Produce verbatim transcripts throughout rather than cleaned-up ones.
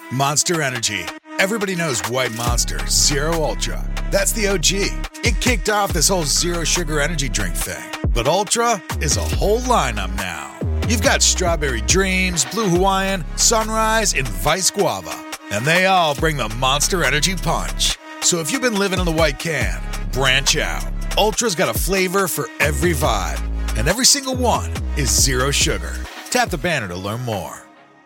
Monster Energy. Everybody knows White Monster Zero Ultra. That's the O G. It kicked off this whole zero sugar energy drink thing. But Ultra is a whole lineup now. You've got Strawberry Dreams, Blue Hawaiian, Sunrise, and Vice Guava. And they all bring the Monster Energy punch. So if you've been living in the white can, branch out. Ultra's got a flavor for every vibe. And every single one is zero sugar. Tap the banner to learn more.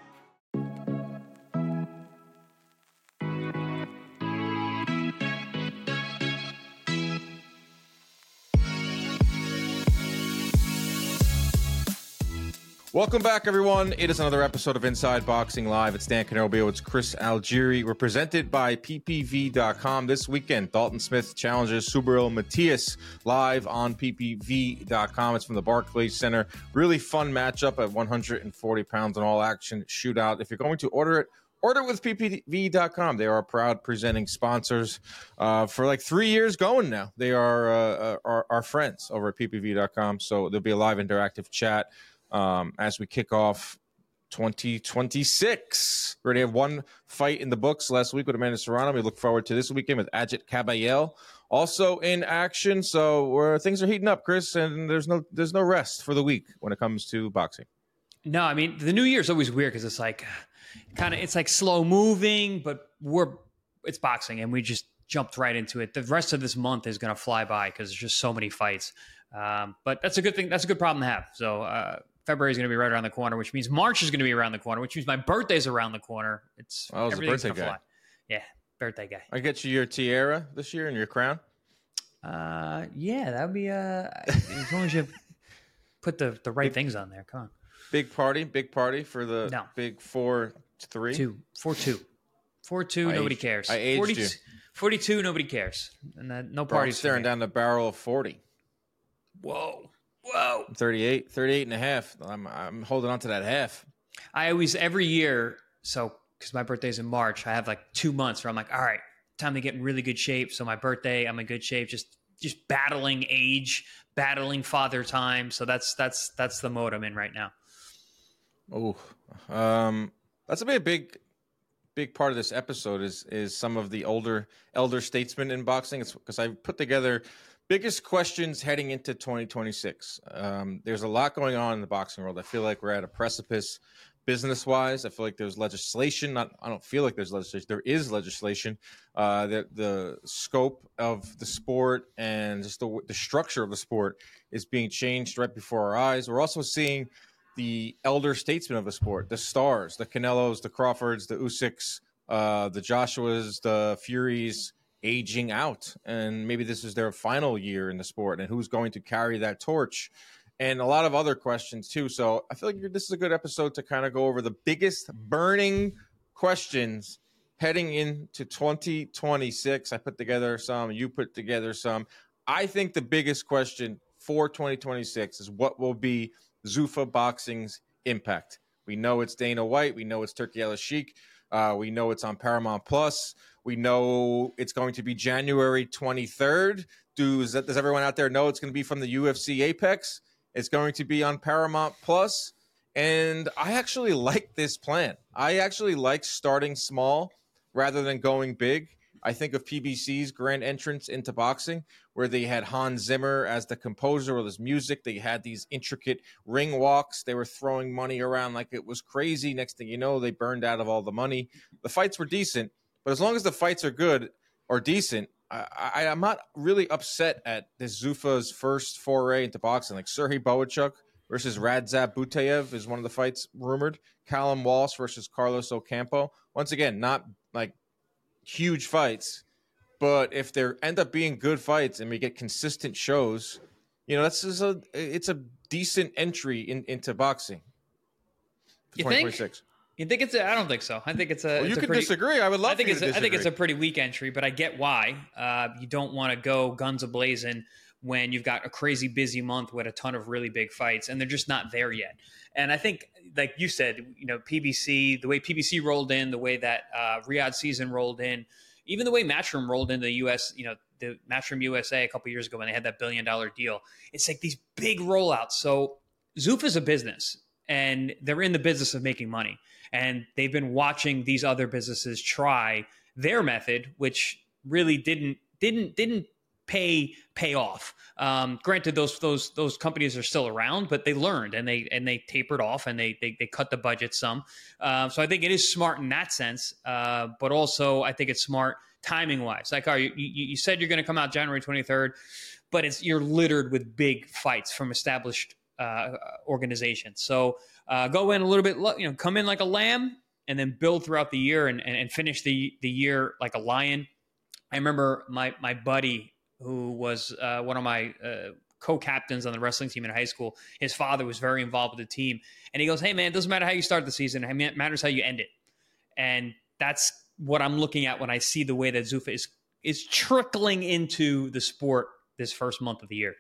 Welcome back, everyone. It is another episode of Inside Boxing Live. It's Dan Canobio. It's Chris Algieri. We're presented by P P V dot com. This weekend, Dalton Smith challenges Subriel Matias live on P P V dot com. It's from the Barclays Center. Really fun matchup at one hundred forty pounds, an all-action shootout. If you're going to order it, order it with P P V dot com. They are proud presenting sponsors uh, for like three years going now. They are uh, our, our friends over at P P V dot com. So there'll be a live interactive chat Um, as we kick off twenty twenty-six. We already have one fight in the books last week with Amanda Serrano. We look forward to this weekend with Ajit Caballel also in action. So where things are heating up, Chris, and there's no there's no rest for the week when it comes to boxing. No, I mean, the new year is always weird because it's like kind of it's like slow moving, but we're it's boxing and we just jumped right into it. The rest of this month is going to fly by because there's just so many fights. Um, but that's a good thing. That's a good problem to have. So, uh, February is going to be right around the corner, which means March is going to be around the corner, which means my birthday's around the corner. It's I was a birthday guy. Fly. Yeah, birthday guy. I get you your tiara this year and your crown. Uh, yeah, that would be uh, as long as you put the, the right things on there. Come on. Big party, big party for the no. big four three two four two four two. I nobody aged, cares. I aged forty, you. forty-two. Nobody cares, and then no Bro, parties. I'm staring down the barrel of forty. Whoa. Whoa. I'm thirty-eight, thirty-eight and a half. I'm, I'm holding on to that half. I always, every year, so because my birthday's in March, I have like two months where I'm like, all right, time to get in really good shape. So my birthday, I'm in good shape, just just battling age, battling father time. So that's that's that's the mode I'm in right now. Oh, um, that's a big, big, big part of this episode is is some of the older elder statesmen in boxing. It's because I put together biggest questions heading into twenty twenty-six. Um, there's a lot going on in the boxing world. I feel like we're at a precipice business-wise. I feel like there's legislation. Not, I don't feel like there's legislation. There is legislation. Uh, the, the scope of the sport and just the, the structure of the sport is being changed right before our eyes. We're also seeing the elder statesmen of the sport, the stars, the Canelos, the Crawfords, the Usyks, uh, the Joshuas, the Furies, aging out, and maybe this is their final year in the sport, and who's going to carry that torch, and a lot of other questions too. So I feel like this is a good episode to kind of go over the biggest burning questions heading into twenty twenty-six. I put together some, you put together some. I think the biggest question for twenty twenty-six is what will be Zuffa Boxing's impact. We know it's Dana White, we know it's Turki Al-Sheikh, uh, we know it's on Paramount Plus. We know it's going to be January twenty-third. Does, does everyone out there know it's going to be from the U F C Apex? It's going to be on Paramount Plus. And I actually like this plan. I actually like starting small rather than going big. I think of P B C's grand entrance into boxing, where they had Hans Zimmer as the composer of this music. They had these intricate ring walks. They were throwing money around like it was crazy. Next thing you know, they burned out of all the money. The fights were decent. But as long as the fights are good or decent, I, I, I'm not really upset at this Zuffa's first foray into boxing. Like Serhii Bohachuk versus Radzab Butayev is one of the fights rumored. Callum Walsh versus Carlos Ocampo. Once again, not like huge fights, but if there end up being good fights and we get consistent shows, you know, that's just a it's a decent entry in, into boxing for you twenty twenty-six. Think? You think it's a, I don't think so. I think it's a. Well, it's you a could pretty, disagree. I would love I think for you it's to a, disagree. I think it's a pretty weak entry, but I get why. Uh, you don't want to go guns a-blazing when you've got a crazy busy month with a ton of really big fights, and they're just not there yet. And I think, like you said, you know, P B C, the way P B C rolled in, the way that uh, Riyadh season rolled in, even the way Matchroom rolled into the U S, you know, the Matchroom U S A a couple years ago when they had that billion dollar deal. It's like these big rollouts. So Zuffa's a business. and they're in the business of making money. And they've been watching these other businesses try their method, which really didn't didn't didn't pay pay off. Um, granted, those those those companies are still around, but they learned and they and they tapered off and they they, they cut the budget some. Uh, so I think it is smart in that sense, uh, but also I think it's smart timing wise. Like, are you, you you said you're going to come out January twenty-third, but it's you're littered with big fights from established uh, organizations. So uh, go in a little bit, you know, come in like a lamb and then build throughout the year and and, and finish the the year like a lion. I remember my my buddy, who was uh, one of my uh, co-captains on the wrestling team in high school. His father was very involved with the team. And he goes, hey, man, it doesn't matter how you start the season. It matters how you end it. And that's what I'm looking at when I see the way that Zuffa is, is trickling into the sport this first month of the year.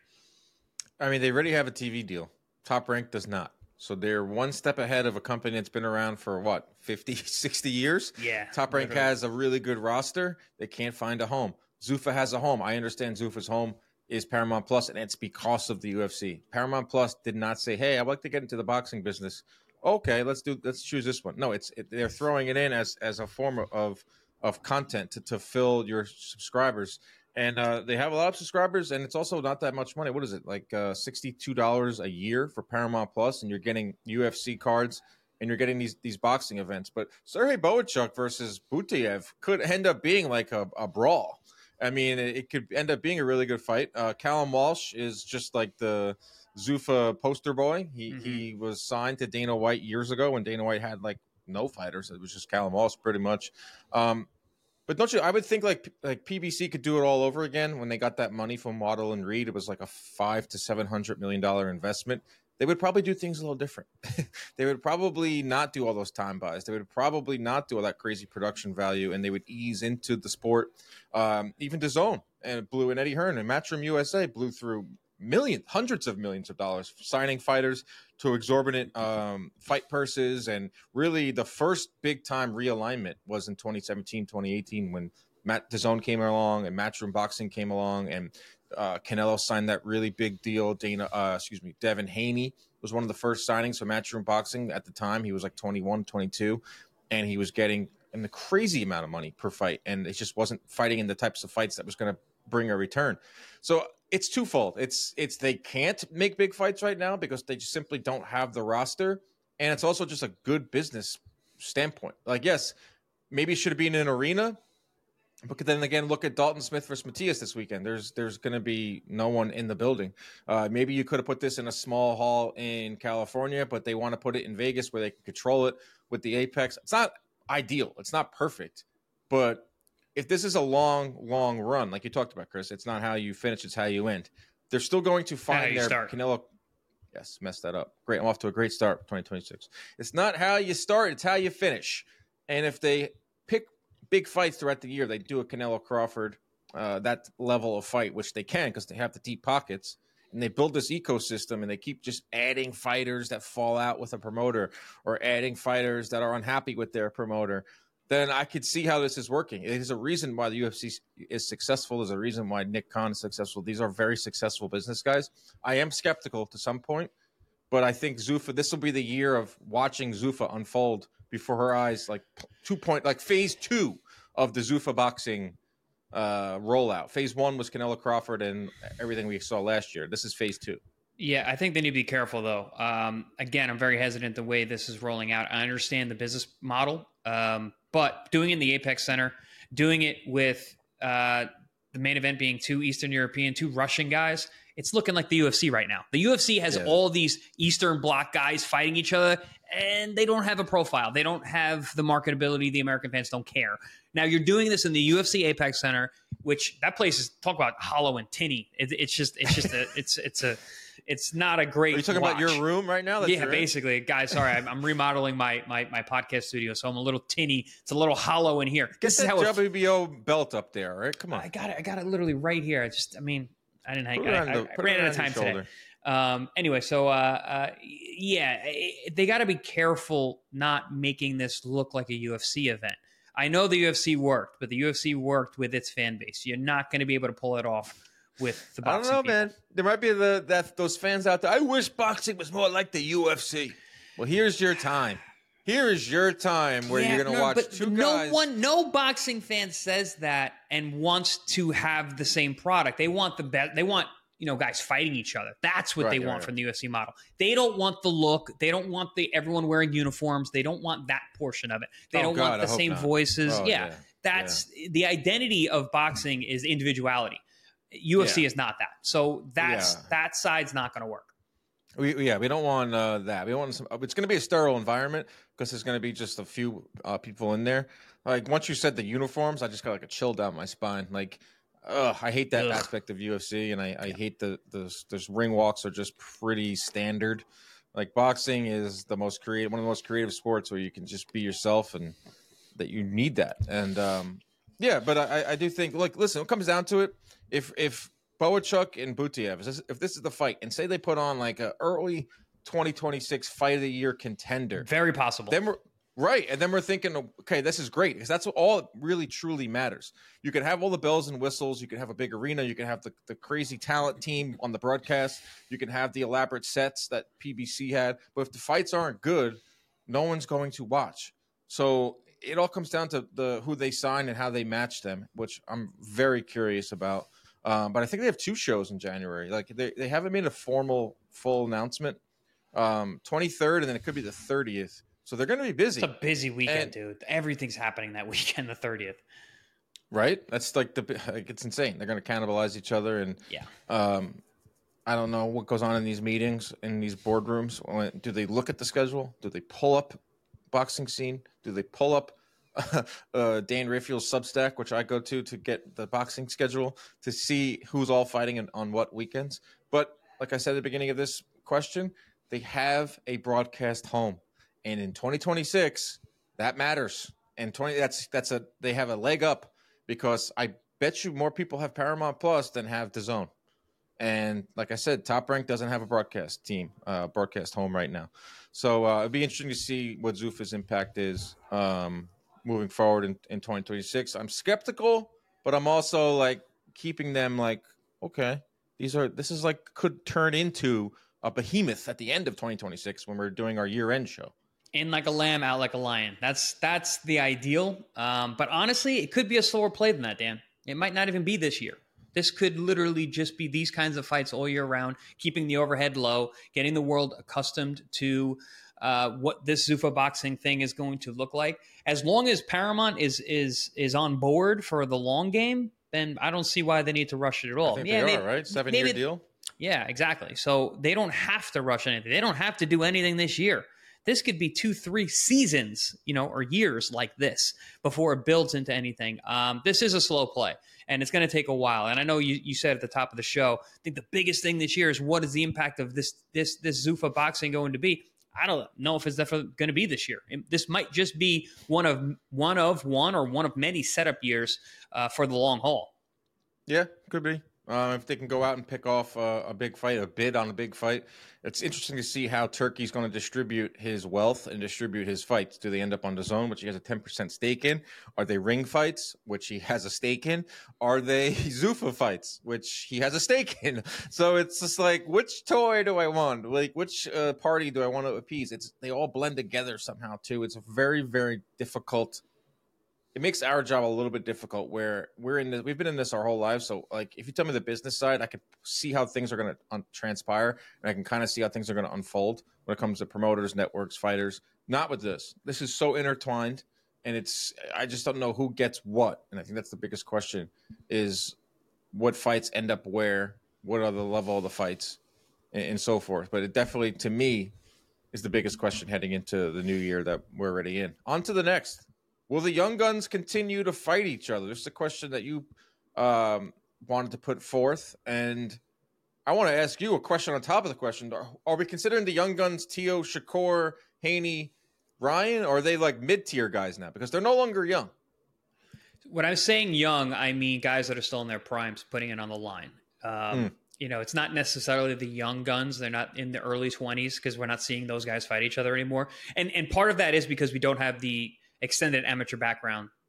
I mean, they already have a T V deal. Top Rank does not. So they're one step ahead of a company that's been around for, what, fifty, sixty years? Yeah. Top Rank literally has a really good roster. They can't find a home. Zuffa has a home. I understand Zuffa's home is Paramount Plus, and it's because of the U F C. Paramount Plus did not say, hey, I'd like to get into the boxing business. Okay, let's do let's choose this one. No, it's it, they're throwing it in as as a form of of content to, to fill your subscribers. And uh, they have a lot of subscribers, and it's also not that much money. What is it, like uh, sixty-two dollars a year for Paramount Plus, and you're getting U F C cards, and you're getting these these boxing events. But Sergey Bohachuk versus Butayev could end up being like a, a brawl. I mean, it, it could end up being a really good fight. Uh, Callum Walsh is just like the Zuffa poster boy. He mm-hmm. he was signed to Dana White years ago when Dana White had like no fighters. It was just Callum Walsh pretty much. Um, but don't you? I would think like like P B C could do it all over again when they got that money from Waddle and Reed. It was like a five to seven hundred million dollar investment. They would probably do things a little different. They would probably not do all those time buys. They would probably not do all that crazy production value, and they would ease into the sport. Um, even DAZN and Blue and Eddie Hearn and Matchroom U S A blew through millions, hundreds of millions of dollars, signing fighters to exorbitant um, fight purses. And really the first big time realignment was in twenty seventeen, twenty eighteen when Matt DAZN came along and Matchroom Boxing came along, and Uh, Canelo signed that really big deal. Dana, uh, excuse me, Devin Haney was one of the first signings for Matchroom Boxing at the time. He was like twenty-one, twenty-two, and he was getting a crazy amount of money per fight, and it just wasn't fighting in the types of fights that was going to bring a return. So it's twofold. It's it's they can't make big fights right now because they just simply don't have the roster, and it's also just a good business standpoint. Like, yes, maybe it should have been in an arena. But then again, look at Dalton Smith versus Matias this weekend. There's there's going to be no one in the building. Uh, maybe you could have put this in a small hall in California, but they want to put it in Vegas where they can control it with the Apex. It's not ideal. It's not perfect. But if this is a long, long run, like you talked about, Chris, it's not how you finish, it's how you end. They're still going to find their start. Canelo. Yes, messed that up. Great. I'm off to a great start for twenty twenty-six. It's not how you start, it's how you finish. And if they pick big fights throughout the year, they do a Canelo Crawford, uh, that level of fight, which they can because they have the deep pockets, and they build this ecosystem, and they keep just adding fighters that fall out with a promoter or adding fighters that are unhappy with their promoter. Then I could see how this is working. There's a reason why the U F C is successful. There's a reason why Nick Khan is successful. These are very successful business guys. I am skeptical to some point, but I think Zuffa, this will be the year of watching Zuffa unfold before her eyes, like two point, like phase two of the Zuffa boxing uh, rollout. Phase one was Canelo Crawford and everything we saw last year. This is phase two. Yeah, I think they need to be careful, though. Um, again, I'm very hesitant the way this is rolling out. I understand the business model, um, but doing it in the Apex Center, doing it with uh, the main event being two Eastern European, two Russian guys, it's looking like the U F C right now. The U F C has yeah. all these Eastern Bloc guys fighting each other, and they don't have a profile. They don't have the marketability. The American fans don't care. Now, you're doing this in the U F C Apex Center, which that place is, talk about hollow and tinny. It, it's just, it's just a, it's, it's a, it's not a great. Are you talking watch. about your room right now? That yeah, basically, in? guys. Sorry, I'm, I'm remodeling my, my my podcast studio, so I'm a little tinny. It's a little hollow in here. Get this that is how W B O it, belt up there, right? Come on. I got it. I got it literally right here. I just, I mean, I didn't hang. I, the, I, I ran out of time today. Um, anyway, so uh, uh, yeah, it, they got to be careful not making this look like a U F C event. I know the U F C worked, but the U F C worked with its fan base. You're not going to be able to pull it off with the boxing. I don't know, people. man. There might be the that those fans out there. I wish boxing was more like the U F C. Well, here's your time. Here is your time where Yeah, you're going to no, watch but two no guys. one, no boxing fan says that and wants to have the same product. They want the best. They want, you know, guys fighting each other. That's what Right, they right, want right. from the U F C model. They don't want the look. They don't want the everyone wearing uniforms. They don't want that portion of it. They Oh, don't God, want I the hope same not. voices. Oh, yeah, yeah, that's the identity of boxing is individuality. U F C Yeah. is not that. So that's Yeah. that side's not going to work. We, yeah, we don't want uh, that. We want some. It's going to be a sterile environment because there's going to be just a few uh, people in there. Like once you said the uniforms, I just got like a chill down my spine. Like, ugh, I hate that Ugh. aspect of U F C, and I, I hate the the those ring walks are just pretty standard. Like boxing is the most creative, one of the most creative sports where you can just be yourself, and that you need that. And um, yeah, but I, I do think. Like, listen, it comes down to it. If if Boachuk and Butiev, if this, if this is the fight, and say they put on like a early twenty twenty-six fight of the year contender, Very possible. then we're right, and then we're thinking, okay, this is great because that's what all it really truly matters. You can have all the bells and whistles, you can have a big arena, you can have the, the crazy talent team on the broadcast, you can have the elaborate sets that P B C had, but if the fights aren't good, no one's going to watch. So it all comes down to the who they sign and how they match them, which I'm very curious about. Um, but I think they have two shows in January. Like they, they haven't made a formal full announcement. Um, twenty-third, and then it could be the thirtieth. So they're going to be busy. It's a busy weekend, And- dude. Everything's happening that weekend, the thirtieth. Right? That's like the like it's insane. They're going to cannibalize each other, and Yeah. um, I don't know what goes on in these meetings, in these boardrooms. When- Do they look at the schedule? Do they pull up boxing scene? Do they pull up uh, Dan Rayfield's Substack, which I go to to get the boxing schedule to see who's all fighting in, on what weekends? But like I said at the beginning of this question, they have a broadcast home, and in twenty twenty-six, that matters. And twenty that's that's a they have a leg up because I bet you more people have Paramount Plus than have DAZN. And like I said, Top Rank doesn't have a broadcast team, uh, broadcast home right now. So uh, it'd be interesting to see what Zuffa's impact is um, moving forward in, in twenty twenty-six. I'm skeptical, but I'm also like keeping them like, okay, these are this is like could turn into a behemoth at the end of twenty twenty-six when we're doing our year-end show. In like a lamb, out like a lion. That's that's the ideal. Um, but honestly, it could be a slower play than that, Dan. It might not even be this year. This could literally just be these kinds of fights all year round, keeping the overhead low, getting the world accustomed to uh, what this Zuffa boxing thing is going to look like. As long as Paramount is is is on board for the long game, then I don't see why they need to rush it at all. I think yeah, they maybe, are, right? Seven-year maybe- deal? Yeah, exactly. So they don't have to rush anything. They don't have to do anything this year. This could be two, three seasons, you know, or years like this before it builds into anything. Um, this is a slow play, and it's going to take a while. And I know you, you said at the top of the show, I think the biggest thing this year is what is the impact of this this this Zuffa boxing going to be? I don't know if it's definitely going to be this year. This might just be one of one of one or one of many setup years uh, for the long haul. Yeah, could be. Uh, if they can go out and pick off uh, a big fight, a bid on a big fight, it's interesting to see how Turkey's going to distribute his wealth and distribute his fights. Do they end up on DAZN, which he has a ten percent stake in? Are they ring fights, which he has a stake in? Are they Zuffa fights, which he has a stake in? So it's just like, which toy do I want? Like, which uh, party do I want to appease? It's they all blend together somehow too. It's a very, very difficult. It makes our job a little bit difficult where we're in this, we've been in this our whole lives. So like, if you tell me the business side, I can see how things are going to un- transpire and I can kind of see how things are going to unfold when it comes to promoters, networks, fighters. Not with this. This is so intertwined and it's, I just don't know who gets what. And I think that's the biggest question is what fights end up where, what are the level of the fights and, and so forth. But it definitely, to me, is the biggest question heading into the new year that we're already in. On to the next. Will the Young Guns continue to fight each other? This is a question that you um, wanted to put forth. And I want to ask you a question on top of the question. Are, are we considering the Young Guns Teo, Shakur, Haney, Ryan, or are they like mid-tier guys now? Because they're no longer young. When I'm saying young, I mean guys that are still in their primes, putting it on the line. Um, mm. You know, it's not necessarily the young guns. They're not in the early twenties because we're not seeing those guys fight each other anymore. And and part of that is because we don't have the extended amateur background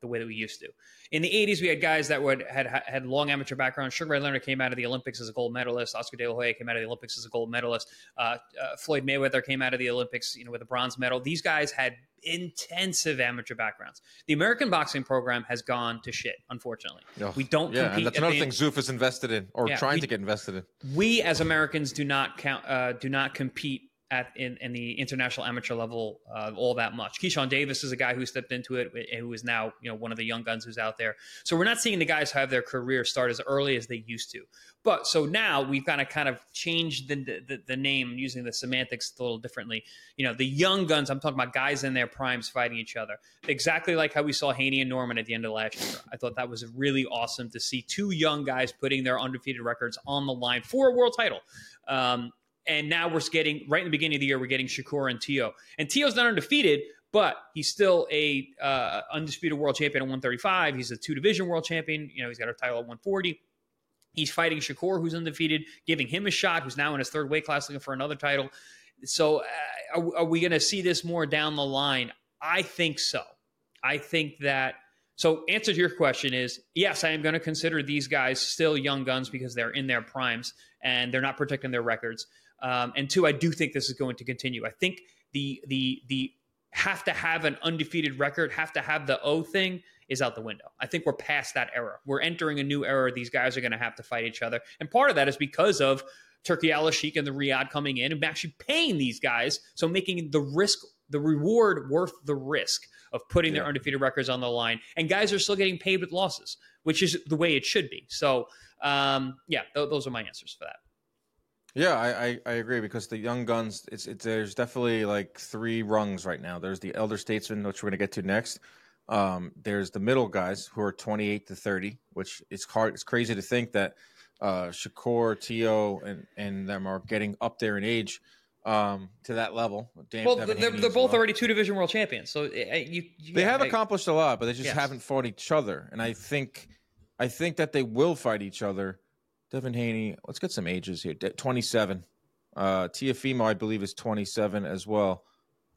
the way that we used to. In the eighties, we had guys that would had had long amateur backgrounds. Sugar Ray Leonard came out of the Olympics as a gold medalist. Oscar De La Hoya came out of the Olympics as a gold medalist. Uh, uh, Floyd Mayweather came out of the Olympics, you know, with a bronze medal. These guys had intensive amateur backgrounds. The American boxing program has gone to shit, unfortunately. Oh, we don't yeah, compete. And that's at another the, thing Zoof is invested in, or yeah, trying we, to get invested in. We as Americans do not count, uh, do not compete at in, in the international amateur level uh, all that much. Keyshawn Davis is a guy who stepped into it, who is now, you know, one of the young guns who's out there. So we're not seeing the guys have their career start as early as they used to. But so now we've got to kind of change the, the the name, using the semantics a little differently. You know, the young guns, I'm talking about guys in their primes fighting each other. Exactly like how we saw Haney and Norman at the end of last year. I thought that was really awesome to see two young guys putting their undefeated records on the line for a world title. Um, And now we're getting, right in the beginning of the year, we're getting Shakur and Tio. And Tio's not undefeated, but he's still a uh, undisputed world champion at one thirty-five. He's a two-division world champion. You know, he's got a title at one forty. He's fighting Shakur, who's undefeated, giving him a shot, who's now in his third weight class looking for another title. So uh, are, are we going to see this more down the line? I think so. I think that So answer to your question is, yes, I am going to consider these guys still young guns because they're in their primes and they're not protecting their records. Um, and two, I do think this is going to continue. I think the the the have to have an undefeated record, have to have the O thing is out the window. I think we're past that era. We're entering a new era. These guys are going to have to fight each other. And part of that is because of Turki Al-Sheikh and the Riyadh coming in and actually paying these guys, so making the risk, the reward worth the risk of putting yeah. their undefeated records on the line. And guys are still getting paid with losses, which is the way it should be. So, um, yeah, th- those are my answers for that. Yeah, I, I, I agree, because the young guns, it's, it's there's definitely like three rungs right now. There's the elder statesmen, which we're going to get to next. Um, there's the middle guys who are twenty-eight to thirty, which it's hard. It's crazy to think that uh, Shakur, Tio, and, and them are getting up there in age um, to that level. Damn, well, they're, they're both well. already two-division world champions. So uh, you, you They yeah, have I, accomplished a lot, but they just yes. haven't fought each other. And I think I think that they will fight each other. Devin Haney, let's get some ages here. twenty-seven. Uh, Tiafimo, I believe, is twenty-seven as well.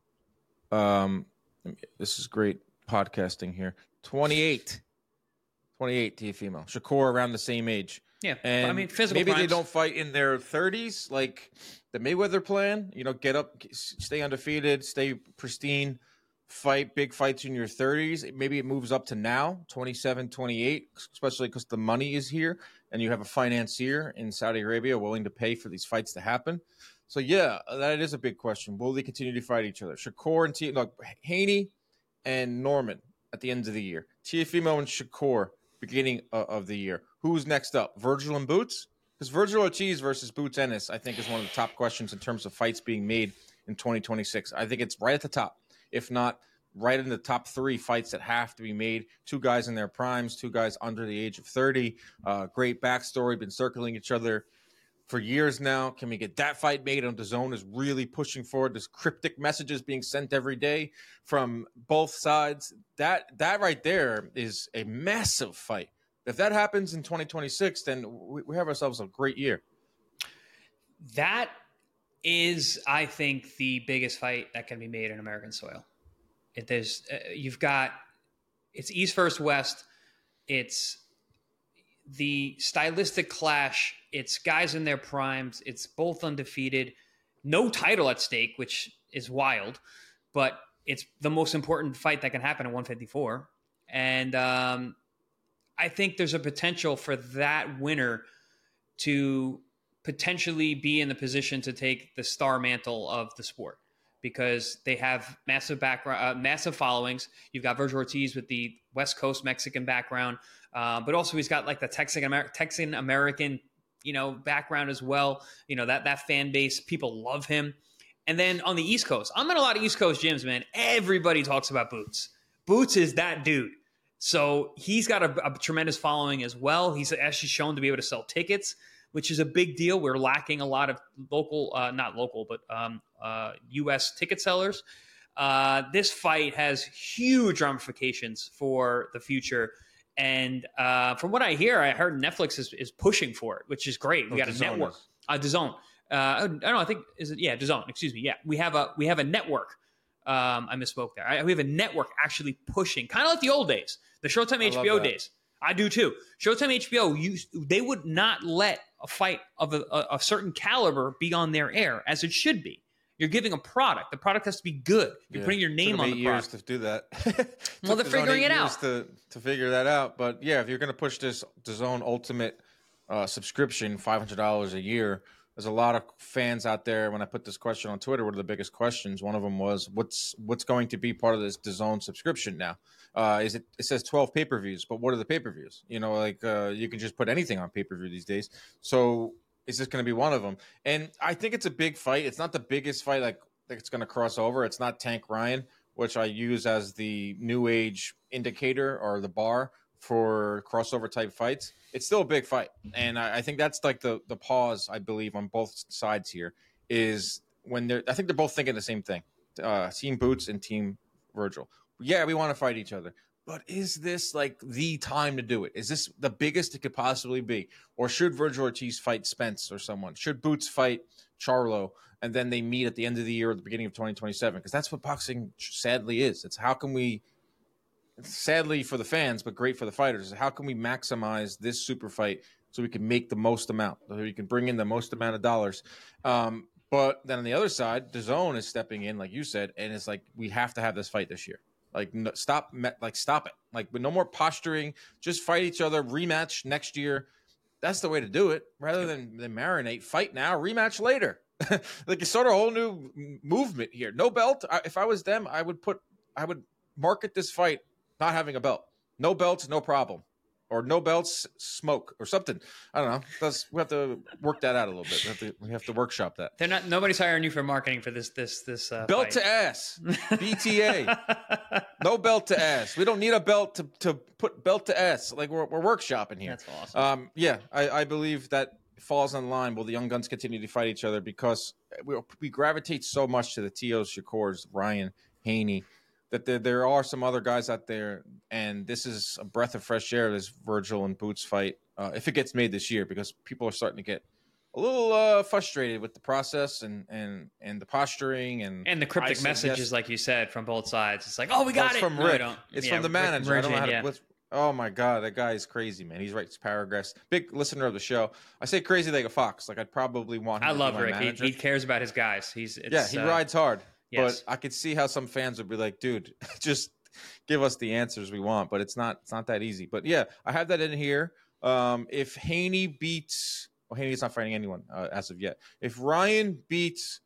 Um, this is great podcasting here. twenty-eight. twenty-eight, Tiafimo. Shakur around the same age. Yeah, and I mean, physical maybe primes. they don't fight in their thirties, like the Mayweather plan. You know, get up, stay undefeated, stay pristine, fight big fights in your thirties. Maybe it moves up to now, twenty-seven, twenty-eight, especially because the money is here and you have a financier in Saudi Arabia willing to pay for these fights to happen. So, yeah, that is a big question. Will they continue to fight each other? Shakur and T, look, Haney and Norman at the end of the year. Tiafimo and Shakur beginning of the year. Who's next up? Virgil and Boots? Because Virgil Ortiz versus Boots Ennis, I think, is one of the top questions in terms of fights being made in twenty twenty-six. I think it's right at the top, if not right in the top three fights that have to be made. Two guys in their primes, two guys under the age of thirty. Uh, great backstory, been circling each other for years now. Can we get that fight made? On DAZN is really pushing forward. There's cryptic messages being sent every day from both sides. That that right there is a massive fight. If that happens in twenty twenty-six, then we, we have ourselves a great year. That is, I think, the biggest fight that can be made in American soil. It, there's, uh, you've got, it's East versus West. It's the stylistic clash. It's guys in their primes. It's both undefeated. No title at stake, which is wild. But it's the most important fight that can happen at one fifty-four. And um, I think there's a potential for that winner to potentially be in the position to take the star mantle of the sport, because they have massive background, uh, massive followings. You've got Virgil Ortiz with the West Coast Mexican background, uh, but also he's got like the Texan Amer- Texan American, you know, background as well. You know, that that fan base, people love him. And then on the East Coast, I'm in a lot of East Coast gyms, man. Everybody talks about Boots. Boots is that dude. So he's got a, a tremendous following as well. He's actually shown to be able to sell tickets, which is a big deal. We're lacking a lot of local, uh, not local, but um, uh, U S ticket sellers. Uh, this fight has huge ramifications for the future. And uh, from what I hear, I heard Netflix is, is pushing for it, which is great. We oh, got a network. Uh, DAZN. Uh, I don't know. I think is it? Yeah, DAZN. Excuse me. Yeah, we have a we have a network Um, I misspoke there. I, we have a network actually pushing, kind of like the old days, the Showtime H B O days. I do too. Showtime H B O, you, they would not let a fight of a, a, a certain caliber be on their air, as it should be. You're giving a product. The product has to be good. You're yeah. putting your name on the product. Years to do that. Well, they're figuring it out to to figure that out. But yeah, if you're going to push this DAZN Ultimate uh, subscription, five hundred dollars a year, there's a lot of fans out there. When I put this question on Twitter, what are the biggest questions? One of them was, what's what's going to be part of this DAZN subscription now? Uh, is it? It says twelve pay-per-views, but what are the pay-per-views? You know, like uh, you can just put anything on pay-per-view these days. So is this going to be one of them? And I think it's a big fight. It's not the biggest fight like, like it's going to cross over. It's not Tank Ryan, which I use as the new age indicator or the bar for crossover type fights. It's still a big fight. And I, I think that's like the, the pause, I believe, on both sides here is when they're, I think they're both thinking the same thing. Uh, Team Boots and Team Virgil. Yeah, we want to fight each other. But is this like the time to do it? Is this the biggest it could possibly be? Or should Virgil Ortiz fight Spence or someone? Should Boots fight Charlo and then they meet at the end of the year or the beginning of twenty twenty-seven? Because that's what boxing sadly is. It's how can we, sadly for the fans, but great for the fighters, how can we maximize this super fight so we can make the most amount, so we can bring in the most amount of dollars? Um, but then on the other side, DAZN is stepping in, like you said, and it's like, we have to have this fight this year. Like no, stop, like stop it. Like no more posturing. Just fight each other. Rematch next year. That's the way to do it. Rather than, than marinate. Fight now. Rematch later. Like it's sort of a whole new movement here. No belt. I, if I was them, I would put. I would market this fight not having a belt. No belts, no problem. Or no belts, smoke or something. I don't know. That's, we have to work that out a little bit. We have to, we have to workshop that. They're not. Nobody's hiring you for marketing for this. This. This. Uh, belt fight. to ass. B T A. No belt to ass. We don't need a belt to, to put belt to ass. Like we're, we're workshopping here. That's awesome. Um, yeah, I, I believe that falls on line. Will the young guns continue to fight each other because we, we gravitate so much to the T Os, Shakurs, Ryan, Haney. That there, there are some other guys out there, and this is a breath of fresh air, this Virgil and Boots fight, uh, if it gets made this year, because people are starting to get a little uh, frustrated with the process and, and, and the posturing. And and the cryptic messages, yes. like you said, from both sides. It's like, oh, we got well, it's it. From no, Rick. Don't. It's yeah, from the manager. Rick, I don't know how to yeah. what's, oh, my God, that guy is crazy, man. He writes paragraphs. Big listener of the show. I say crazy like a fox. Like, I'd probably want him I to love be my Rick. manager. He, he cares about his guys. He's it's, Yeah, he uh, rides hard. Yes. But I could see how some fans would be like, dude, just give us the answers we want. But it's not it's not that easy. But yeah, I have that in here. Um, if Haney beats well, Haney's not fighting anyone uh, as of yet. If Ryan beats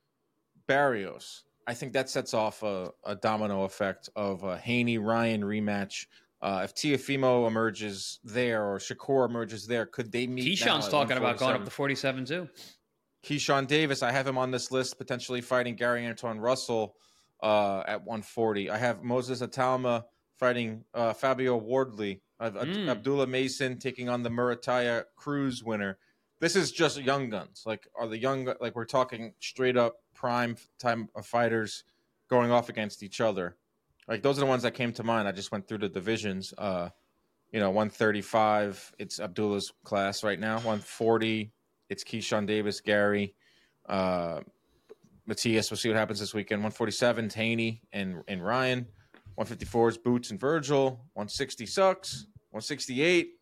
Barrios, I think that sets off a, a domino effect of a Haney Ryan rematch. Uh, if Teofimo emerges there or Shakur emerges there, could they meet? Keyshawn's talking about going up to forty-seven too. Keyshawn Davis, I have him on this list, potentially fighting Gary Antoine Russell uh, at one forty. I have Moses Atalma fighting uh, Fabio Wardley. I have mm. Abdullah Mason taking on the Murataya Cruz winner. This is just young guns. Like, are the young, like we're talking straight up prime time of fighters going off against each other. Like, those are the ones that came to mind. I just went through the divisions. Uh, you know, one thirty-five, it's Abdullah's class right now. one forty, it's Keyshawn Davis, Gary, uh, Matias. We'll see what happens this weekend. one forty-seven, Haney and, and Ryan. one fifty-four is Boots and Virgil. one sixty sucks. one sixty-eight.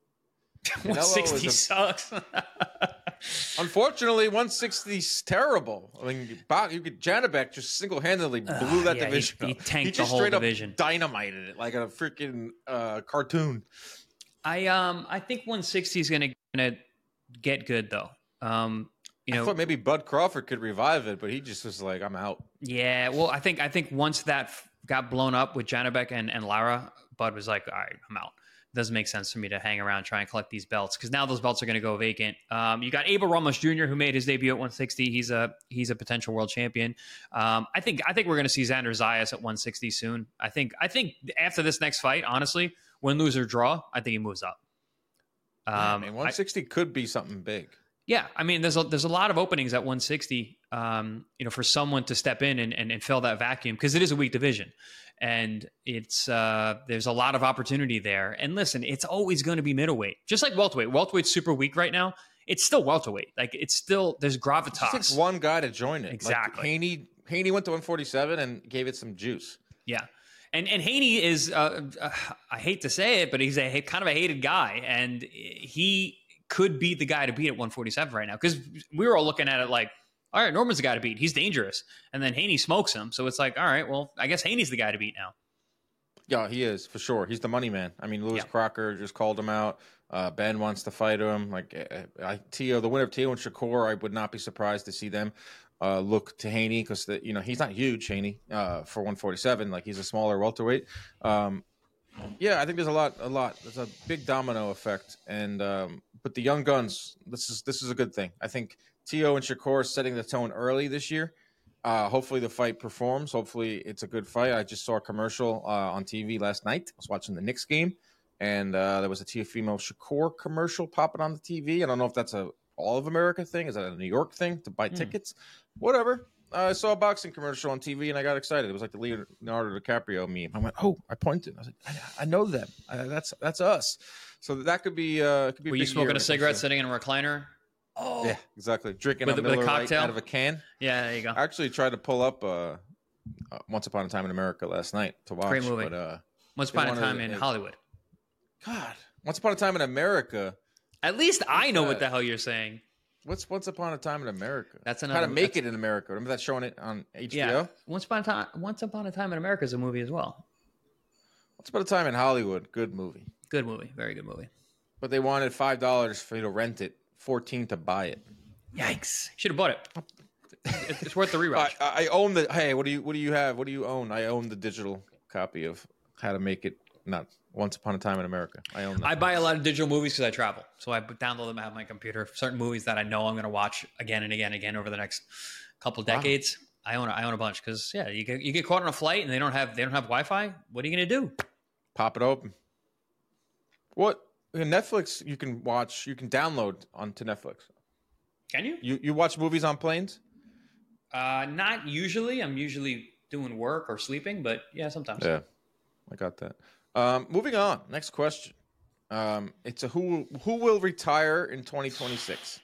one sixty a, sucks. Unfortunately, one sixty is terrible. I mean, you could Janibek just single-handedly blew uh, that yeah, division. He, he tanked he just the whole straight division. Up dynamited it like a freaking uh, cartoon. I um I think one sixty is gonna gonna get good though. Um, you know, I thought maybe Bud Crawford could revive it, but he just was like, "I'm out." Yeah, well, I think I think once that f- got blown up with Janibek and and Lara, Bud was like, "All right, I'm out." Doesn't make sense for me to hang around and try and collect these belts because now those belts are going to go vacant. Um, you got Abel Ramos Junior who made his debut at one sixty. He's a he's a potential world champion. Um, I think I think we're going to see Xander Zayas at one sixty soon. I think I think after this next fight, honestly, win, lose or draw, I think he moves up. Um, yeah, I mean, one sixty I, could be something big. Yeah, I mean, there's a, there's a lot of openings at one sixty. Um, you know, for someone to step in and and, and fill that vacuum because it is a weak division. And it's uh, there's a lot of opportunity there. And listen, it's always going to be middleweight, just like welterweight. Welterweight's super weak right now. It's still welterweight. Like it's still there's gravitas. It takes one guy to join it. Exactly. Like Haney Haney went to one forty-seven and gave it some juice. Yeah. And and Haney is, uh, uh, I hate to say it, but he's a kind of a hated guy. And he could be the guy to beat at one forty-seven right now. Because we were all looking at it like, all right, Norman's the guy to beat. He's dangerous. And then Haney smokes him. So it's like, all right, well, I guess Haney's the guy to beat now. Yeah, he is, for sure. He's the money man. I mean, Lewis Yeah. Crocker just called him out. Uh, Ben wants to fight him. Like, uh, I, Tio, the winner of Tio and Shakur, I would not be surprised to see them uh, look to Haney because, you know, he's not huge, Haney, uh, for one forty-seven. Like, he's a smaller welterweight. Um, yeah, I think there's a lot, a lot. There's a big domino effect. And, um, but the young guns, this is, this is a good thing. I think Tio and Shakur are setting the tone early this year. Uh, hopefully the fight performs. Hopefully it's a good fight. I just saw a commercial uh, on T V last night. I was watching the Knicks game, and uh, there was a Teofimo Shakur commercial popping on the T V. I don't know if that's a all of America thing. Is that a New York thing to buy mm. tickets? Whatever. Uh, I saw a boxing commercial on T V, and I got excited. It was like the Leonardo DiCaprio meme. I went, oh, I pointed. I was like, I, I know them. I, that's that's us. So that could be. Uh, could be. Were a you big smoking year. a cigarette sitting in a recliner? Oh, yeah, exactly. Drinking with, a Miller with a Lite cocktail out of a can. Yeah, there you go. I actually tried to pull up uh, uh, Once Upon a Time in America last night to watch. Great movie. But, uh, Once Upon a Time to, in it, Hollywood. God, Once Upon a Time in America. At least I know that? what the hell you're saying. What's Once Upon a Time in America? That's another. How to Make It in America. Remember that showing it on H B O? Yeah. Once Upon a Time. Once Upon a Time in America is a movie as well. Once Upon a Time in Hollywood. Good movie. Good movie. Very good movie. But they wanted five dollars for you to rent it, fourteen to buy it. Yikes! Should have bought it. It's worth the rewatch. I, I own the. Hey, what do you what do you have? What do you own? I own the digital copy of How to Make It. Not Once Upon a Time in America. I own that. I buy a lot of digital movies because I travel, so I download them on my computer. Certain movies that I know I'm going to watch again and again and again over the next couple decades. Wow. I own. A, I own a bunch because yeah, you get you get caught on a flight and they don't have they don't have Wi-Fi. What are you going to do? Pop it open. What Netflix? You can watch. You can download onto Netflix. Can you? You you watch movies on planes? Uh, not usually. I'm usually doing work or sleeping, but yeah, sometimes. Yeah, I got that. Um, moving on. Next question. Um, it's a who who will retire in twenty twenty-six.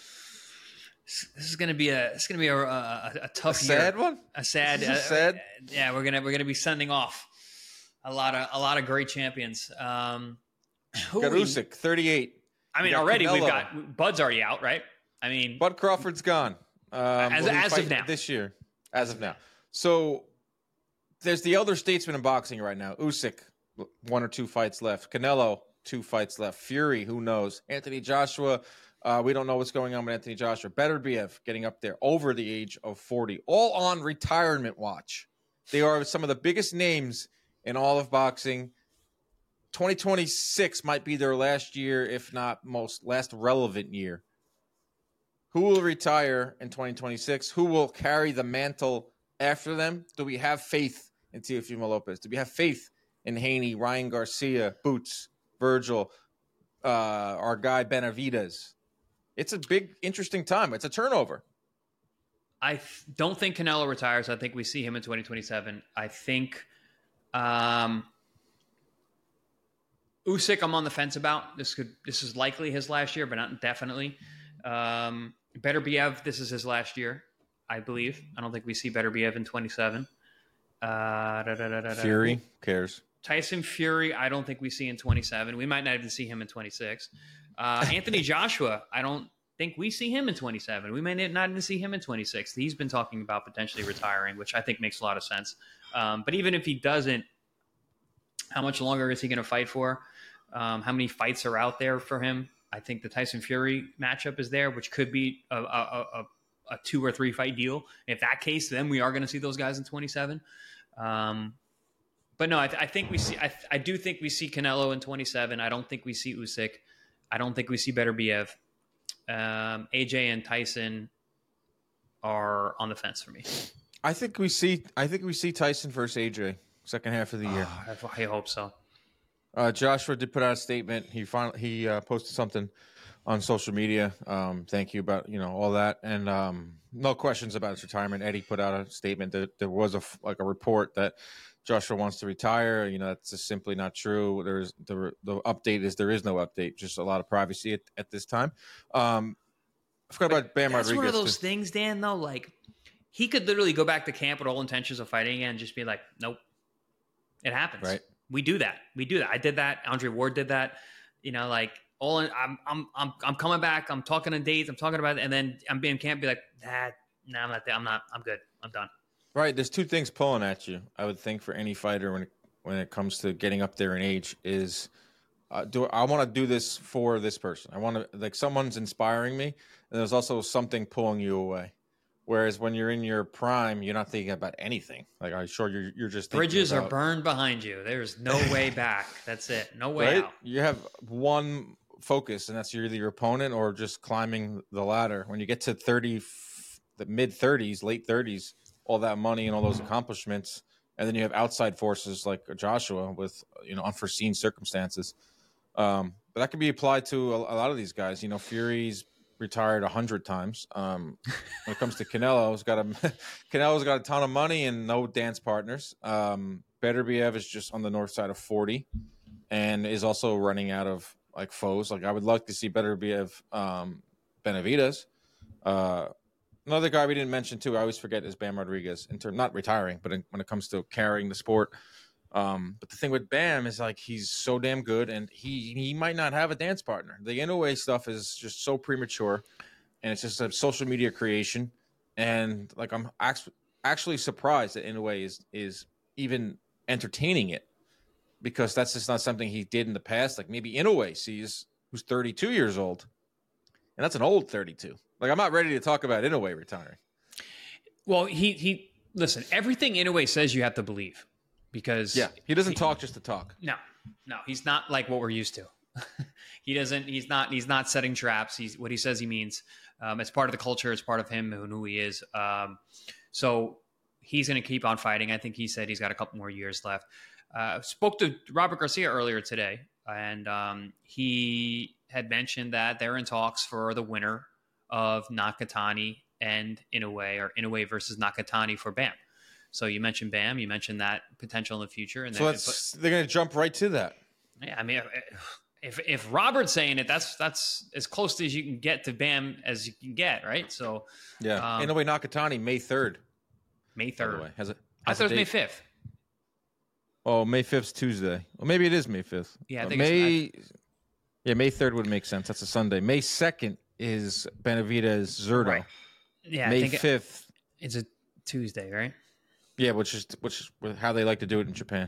This is going to be a it's going to be a, a, a tough a year. sad one. A sad. This is uh, sad. Yeah, we're gonna we're gonna be sending off a lot of a lot of great champions. Um, who got we, Usyk, thirty-eight. I mean, got already Canelo. we've got Bud's already out, right? I mean, Bud Crawford's gone. Um, as as of now, this year, as of now. So there's the elder statesman in boxing right now. Usyk, one or two fights left. Canelo, two fights left. Fury, who knows? Anthony Joshua, uh, we don't know what's going on with Anthony Joshua. Beterbiev getting up there over the age of forty, all on retirement watch. They are some of the biggest names in all of boxing. twenty twenty-six might be their last year, if not most last relevant year. Who will retire in twenty twenty-six? Who will carry the mantle after them? Do we have faith in Teofimo Lopez? Do we have faith in Haney, Ryan Garcia, Boots, Virgil, uh, our guy Benavidez? It's a big, interesting time. It's a turnover. I f- don't think Canelo retires. I think we see him in twenty twenty-seven. I think um, Usyk, I'm on the fence about. This could this is likely his last year, but not definitely. Um, Beterbiev, this is his last year, I believe. I don't think we see Beterbiev in twenty-seven. Uh, da, da, da, da, da. Fury, who cares? Tyson Fury, I don't think we see in twenty-seven. We might not even see him in twenty-six. Uh, Anthony Joshua, I don't think we see him in twenty-seven. We may not even see him in twenty-six. He's been talking about potentially retiring, which I think makes a lot of sense. Um, but even if he doesn't, how much longer is he going to fight for? Um, how many fights are out there for him? I think the Tyson Fury matchup is there, which could be a, a, a, a two or three fight deal. If that case, then we are going to see those guys in twenty-seven. Um, but no, I, th- I think we see. I, th- I do think we see Canelo in twenty-seven. I don't think we see Usyk. I don't think we see Beterbiev. Um, A J and Tyson are on the fence for me. I think we see. I think we see Tyson versus A J second half of the year. Oh, I, I hope so. Uh, Joshua did put out a statement. He finally he uh, posted something on social media. Um, thank you about you know all that, and um, no questions about his retirement. Eddie put out a statement that there was a like a report that Joshua wants to retire. You know that's just simply not true. There's the the update is there is no update. Just a lot of privacy at, at this time. Um, I forgot but about Bam that's Rodriguez. That's one of those too. things, Dan. Though, like he could literally go back to camp with all intentions of fighting again and just be like, nope, it happens. Right. We do that. We do that. I did that. Andre Ward did that. You know, like all in, I'm, I'm, I'm, I'm coming back. I'm talking on dates. I'm talking about it. And then I'm being camp, be like, nah, nah, I'm not there. I'm not, I'm good. I'm done. Right. There's two things pulling at you, I would think, for any fighter when it, when it comes to getting up there in age is, uh, do I want to do this for this person? I want to, like, someone's inspiring me. And there's also something pulling you away. Whereas when you're in your prime, you're not thinking about anything. Like, I'm sure you're you're just thinking Bridges about, are burned behind you. There's no way back. That's it. No way right? out. You have one focus, and that's either your opponent or just climbing the ladder. When you get to thirty, the mid thirties, late thirties, all that money and all those accomplishments, and then you have outside forces like Joshua with, you know, unforeseen circumstances. Um, but that can be applied to a, a lot of these guys. You know, Fury's retired a hundred times. Um, when it comes to Canelo, he's got a Canelo's got a ton of money and no dance partners. Um, Beterbiev is just on the north side of forty, and is also running out of like foes. Like I would like to see Beterbiev, um, Benavidez. Uh, another guy we didn't mention too, I always forget, is Bam Rodriguez. In term, not retiring, but in, when it comes to carrying the sport. Um, but the thing with Bam is like he's so damn good, and he he might not have a dance partner. The Inoue stuff is just so premature, and it's just a social media creation. And like I'm act- actually surprised that Inoue is is even entertaining it, because that's just not something he did in the past. Like maybe Inoue sees who's thirty-two years old, and that's an old thirty-two. Like I'm not ready to talk about Inoue retiring. Well, he he listen. Everything Inoue says, you have to believe. Because yeah, he doesn't he, talk just to talk. No, no, he's not like what we're used to. he doesn't. He's not. He's not setting traps. He's what he says he means. Um, it's part of the culture. It's part of him and who he is. Um, so he's going to keep on fighting. I think he said he's got a couple more years left. Uh, spoke to Robert Garcia earlier today, and um, he had mentioned that they're in talks for the winner of Nakatani and Inoue, or Inoue versus Nakatani for Bam. So you mentioned Bam, you mentioned that potential in the future, and so that's, they're going to jump right to that. Yeah, I mean, if if Robert's saying it, that's that's as close as you can get to Bam as you can get, right? So yeah, um, Inoue Nakatani May third. May third. Has it? I thought it was May fifth. Oh, May fifth's Tuesday. Well, maybe it is May fifth. Yeah, I think May. It's, I, yeah, May third would make sense. That's a Sunday. May second is Benavidez Zurdo. Right. Yeah, May I think fifth. It, it's a Tuesday, right? Yeah, which is which is how they like to do it in Japan.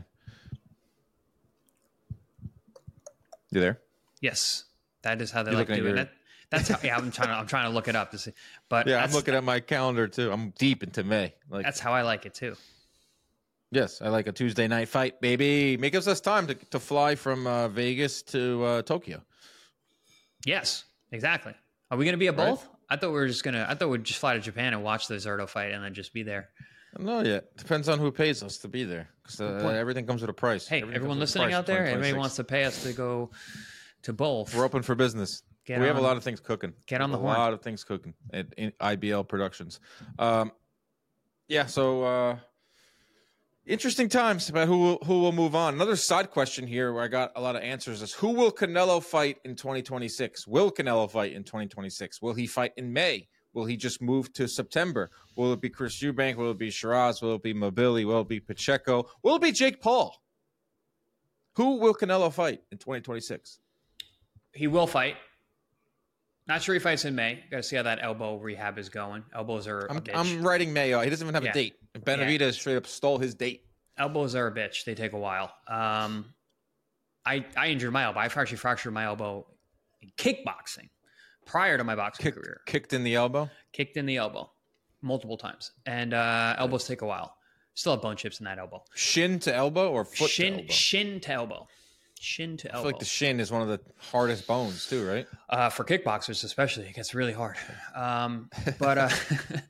You there? Yes, that is how they You're like to do your... it. That, that's how. Yeah, I'm trying to. I'm trying to look it up to see. But yeah, I'm looking at my calendar too. I'm deep into May. Like that's how I like it too. Yes, I like a Tuesday night fight, baby. It gives us time to to fly from uh, Vegas to uh, Tokyo. Yes, exactly. Are we going to be at both? Right? I thought we were just gonna. I thought we'd just fly to Japan and watch the Zurdo fight and then just be there. No, yet depends on who pays us to be there, because uh, everything comes with a price. Hey, everything everyone listening out there, everybody wants to pay us to go to both. We're open for business. Get we on, have a lot of things cooking. Get on the a horn. A lot of things cooking at in I B L Productions. Um, yeah, so uh, interesting times about who will, who will move on. Another side question here where I got a lot of answers is, who will Canelo fight in twenty twenty-six? Will Canelo fight in twenty twenty-six? Will he fight in May? Will he just move to September? Will it be Chris Eubank? Will it be Shiraz? Will it be Mobili? Will it be Pacheco? Will it be Jake Paul? Who will Canelo fight in twenty twenty-six? He will fight. Not sure he fights in May. Got to see how that elbow rehab is going. Elbows are a I'm, bitch. I'm writing May. He doesn't even have yeah. a date. Benavidez yeah. straight up stole his date. Elbows are a bitch. They take a while. Um, I I injured my elbow. I actually fractured my elbow in kickboxing prior to my boxing Kicked, career. Kicked in the elbow? Kicked in the elbow multiple times. And uh, elbows take a while. Still have bone chips in that elbow. Shin to elbow or foot shin, to elbow? Shin to elbow. Shin to elbow. I feel like the shin is one of the hardest bones too, right? Uh, for kickboxers especially. It gets really hard. Um, but uh,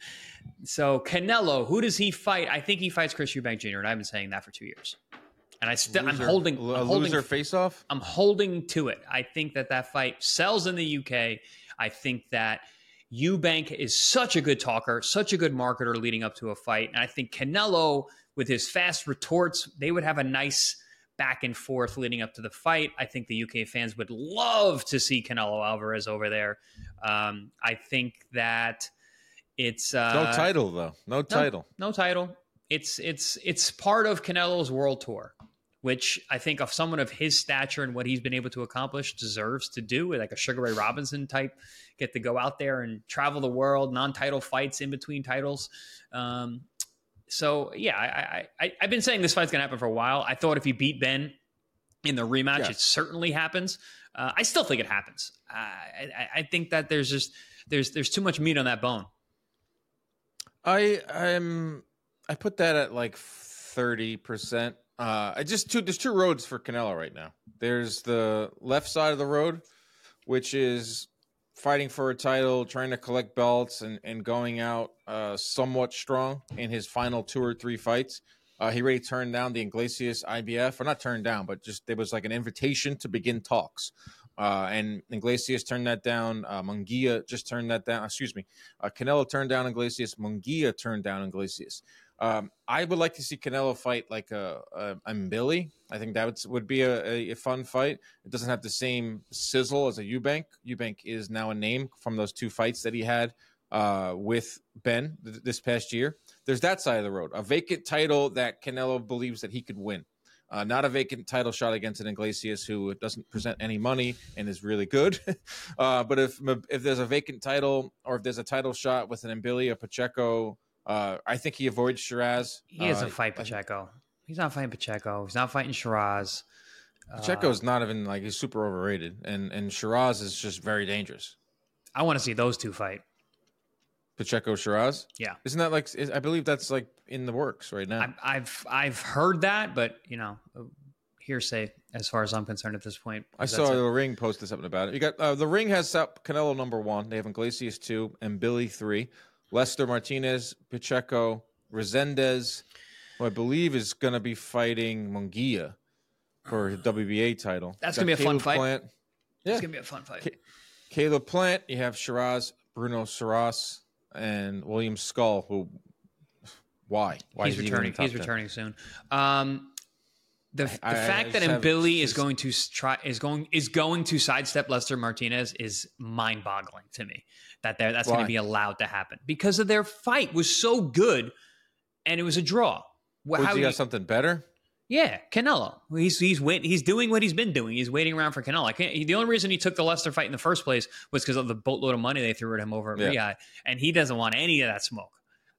so Canelo, who does he fight? I think he fights Chris Eubank Junior, and I've been saying that for two years. And I still, I'm holding, a I'm holding, loser face-off. I'm holding to it. I think that that fight sells in the U K. I think that Eubank is such a good talker, such a good marketer leading up to a fight. And I think Canelo, with his fast retorts, they would have a nice back and forth leading up to the fight. I think the U K fans would love to see Canelo Alvarez over there. Um, I think that It's uh, no title though. No title. No, no title. It's it's it's part of Canelo's world tour, which I think of someone of his stature and what he's been able to accomplish deserves to do, like a Sugar Ray Robinson type, get to go out there and travel the world, non-title fights in between titles. Um, so yeah, I, I, I've been saying this fight's going to happen for a while. I thought if he beat Ben in the rematch, yes. it certainly happens. Uh, I still think it happens. Uh, I, I think that there's just, there's, there's too much meat on that bone. I, I'm, I put that at like thirty percent. Uh, I just two. There's two roads for Canelo right now. There's the left side of the road, which is fighting for a title, trying to collect belts, and, and going out uh, somewhat strong in his final two or three fights. Uh, he already turned down the Iglesias I B F, or not turned down, but just there was like an invitation to begin talks. Uh, and Iglesias turned that down. Uh, Munguia just turned that down. Excuse me. Uh, Canelo turned down Iglesias. Munguia turned down Iglesias. Um, I would like to see Canelo fight like a, a, a Billy. I think that would, would be a, a fun fight. It doesn't have the same sizzle as a Eubank. Eubank is now a name from those two fights that he had uh, with Ben th- this past year. There's that side of the road, a vacant title that Canelo believes that he could win. Uh, not a vacant title shot against an Iglesias who doesn't present any money and is really good. uh, but if if there's a vacant title, or if there's a title shot with an Mbili or Pacheco, uh, I think he avoids Shiraz. He doesn't uh, fight Pacheco. He's not fighting Pacheco. He's not fighting Shiraz. Pacheco's uh, not even like, he's super overrated, and and Shiraz is just very dangerous. I want to see those two fight. Pacheco Shiraz? Yeah. Isn't that like, I believe that's like in the works right now. I, I've I've heard that, but you know, hearsay as far as I'm concerned at this point. I saw the Ring posted something about it. You got uh, the Ring has Canelo number one. They have Iglesias two and Billy three. Lester Martinez, Pacheco, Resendez, who I believe is going to be fighting Munguia for the W B A title. That's going to be a fun fight. Plant. Yeah. It's going to be a fun fight. Ca- Caleb Plant, you have Shiraz, Bruno Saras, and William Skull, who why? Why he's is returning? He he's ten? Returning soon. Um, the the I, fact I that Mbili just, is going to try is going is going to sidestep Lester Martinez is mind boggling to me. That there that's going to be allowed to happen because of their fight was so good, and it was a draw. Well, how he got something better? Yeah, Canelo. He's he's wait, he's doing what he's been doing. He's waiting around for Canelo. I can't, the only reason he took the Lester fight in the first place was because of the boatload of money they threw at him over at yeah. Riyadh, and he doesn't want any of that smoke,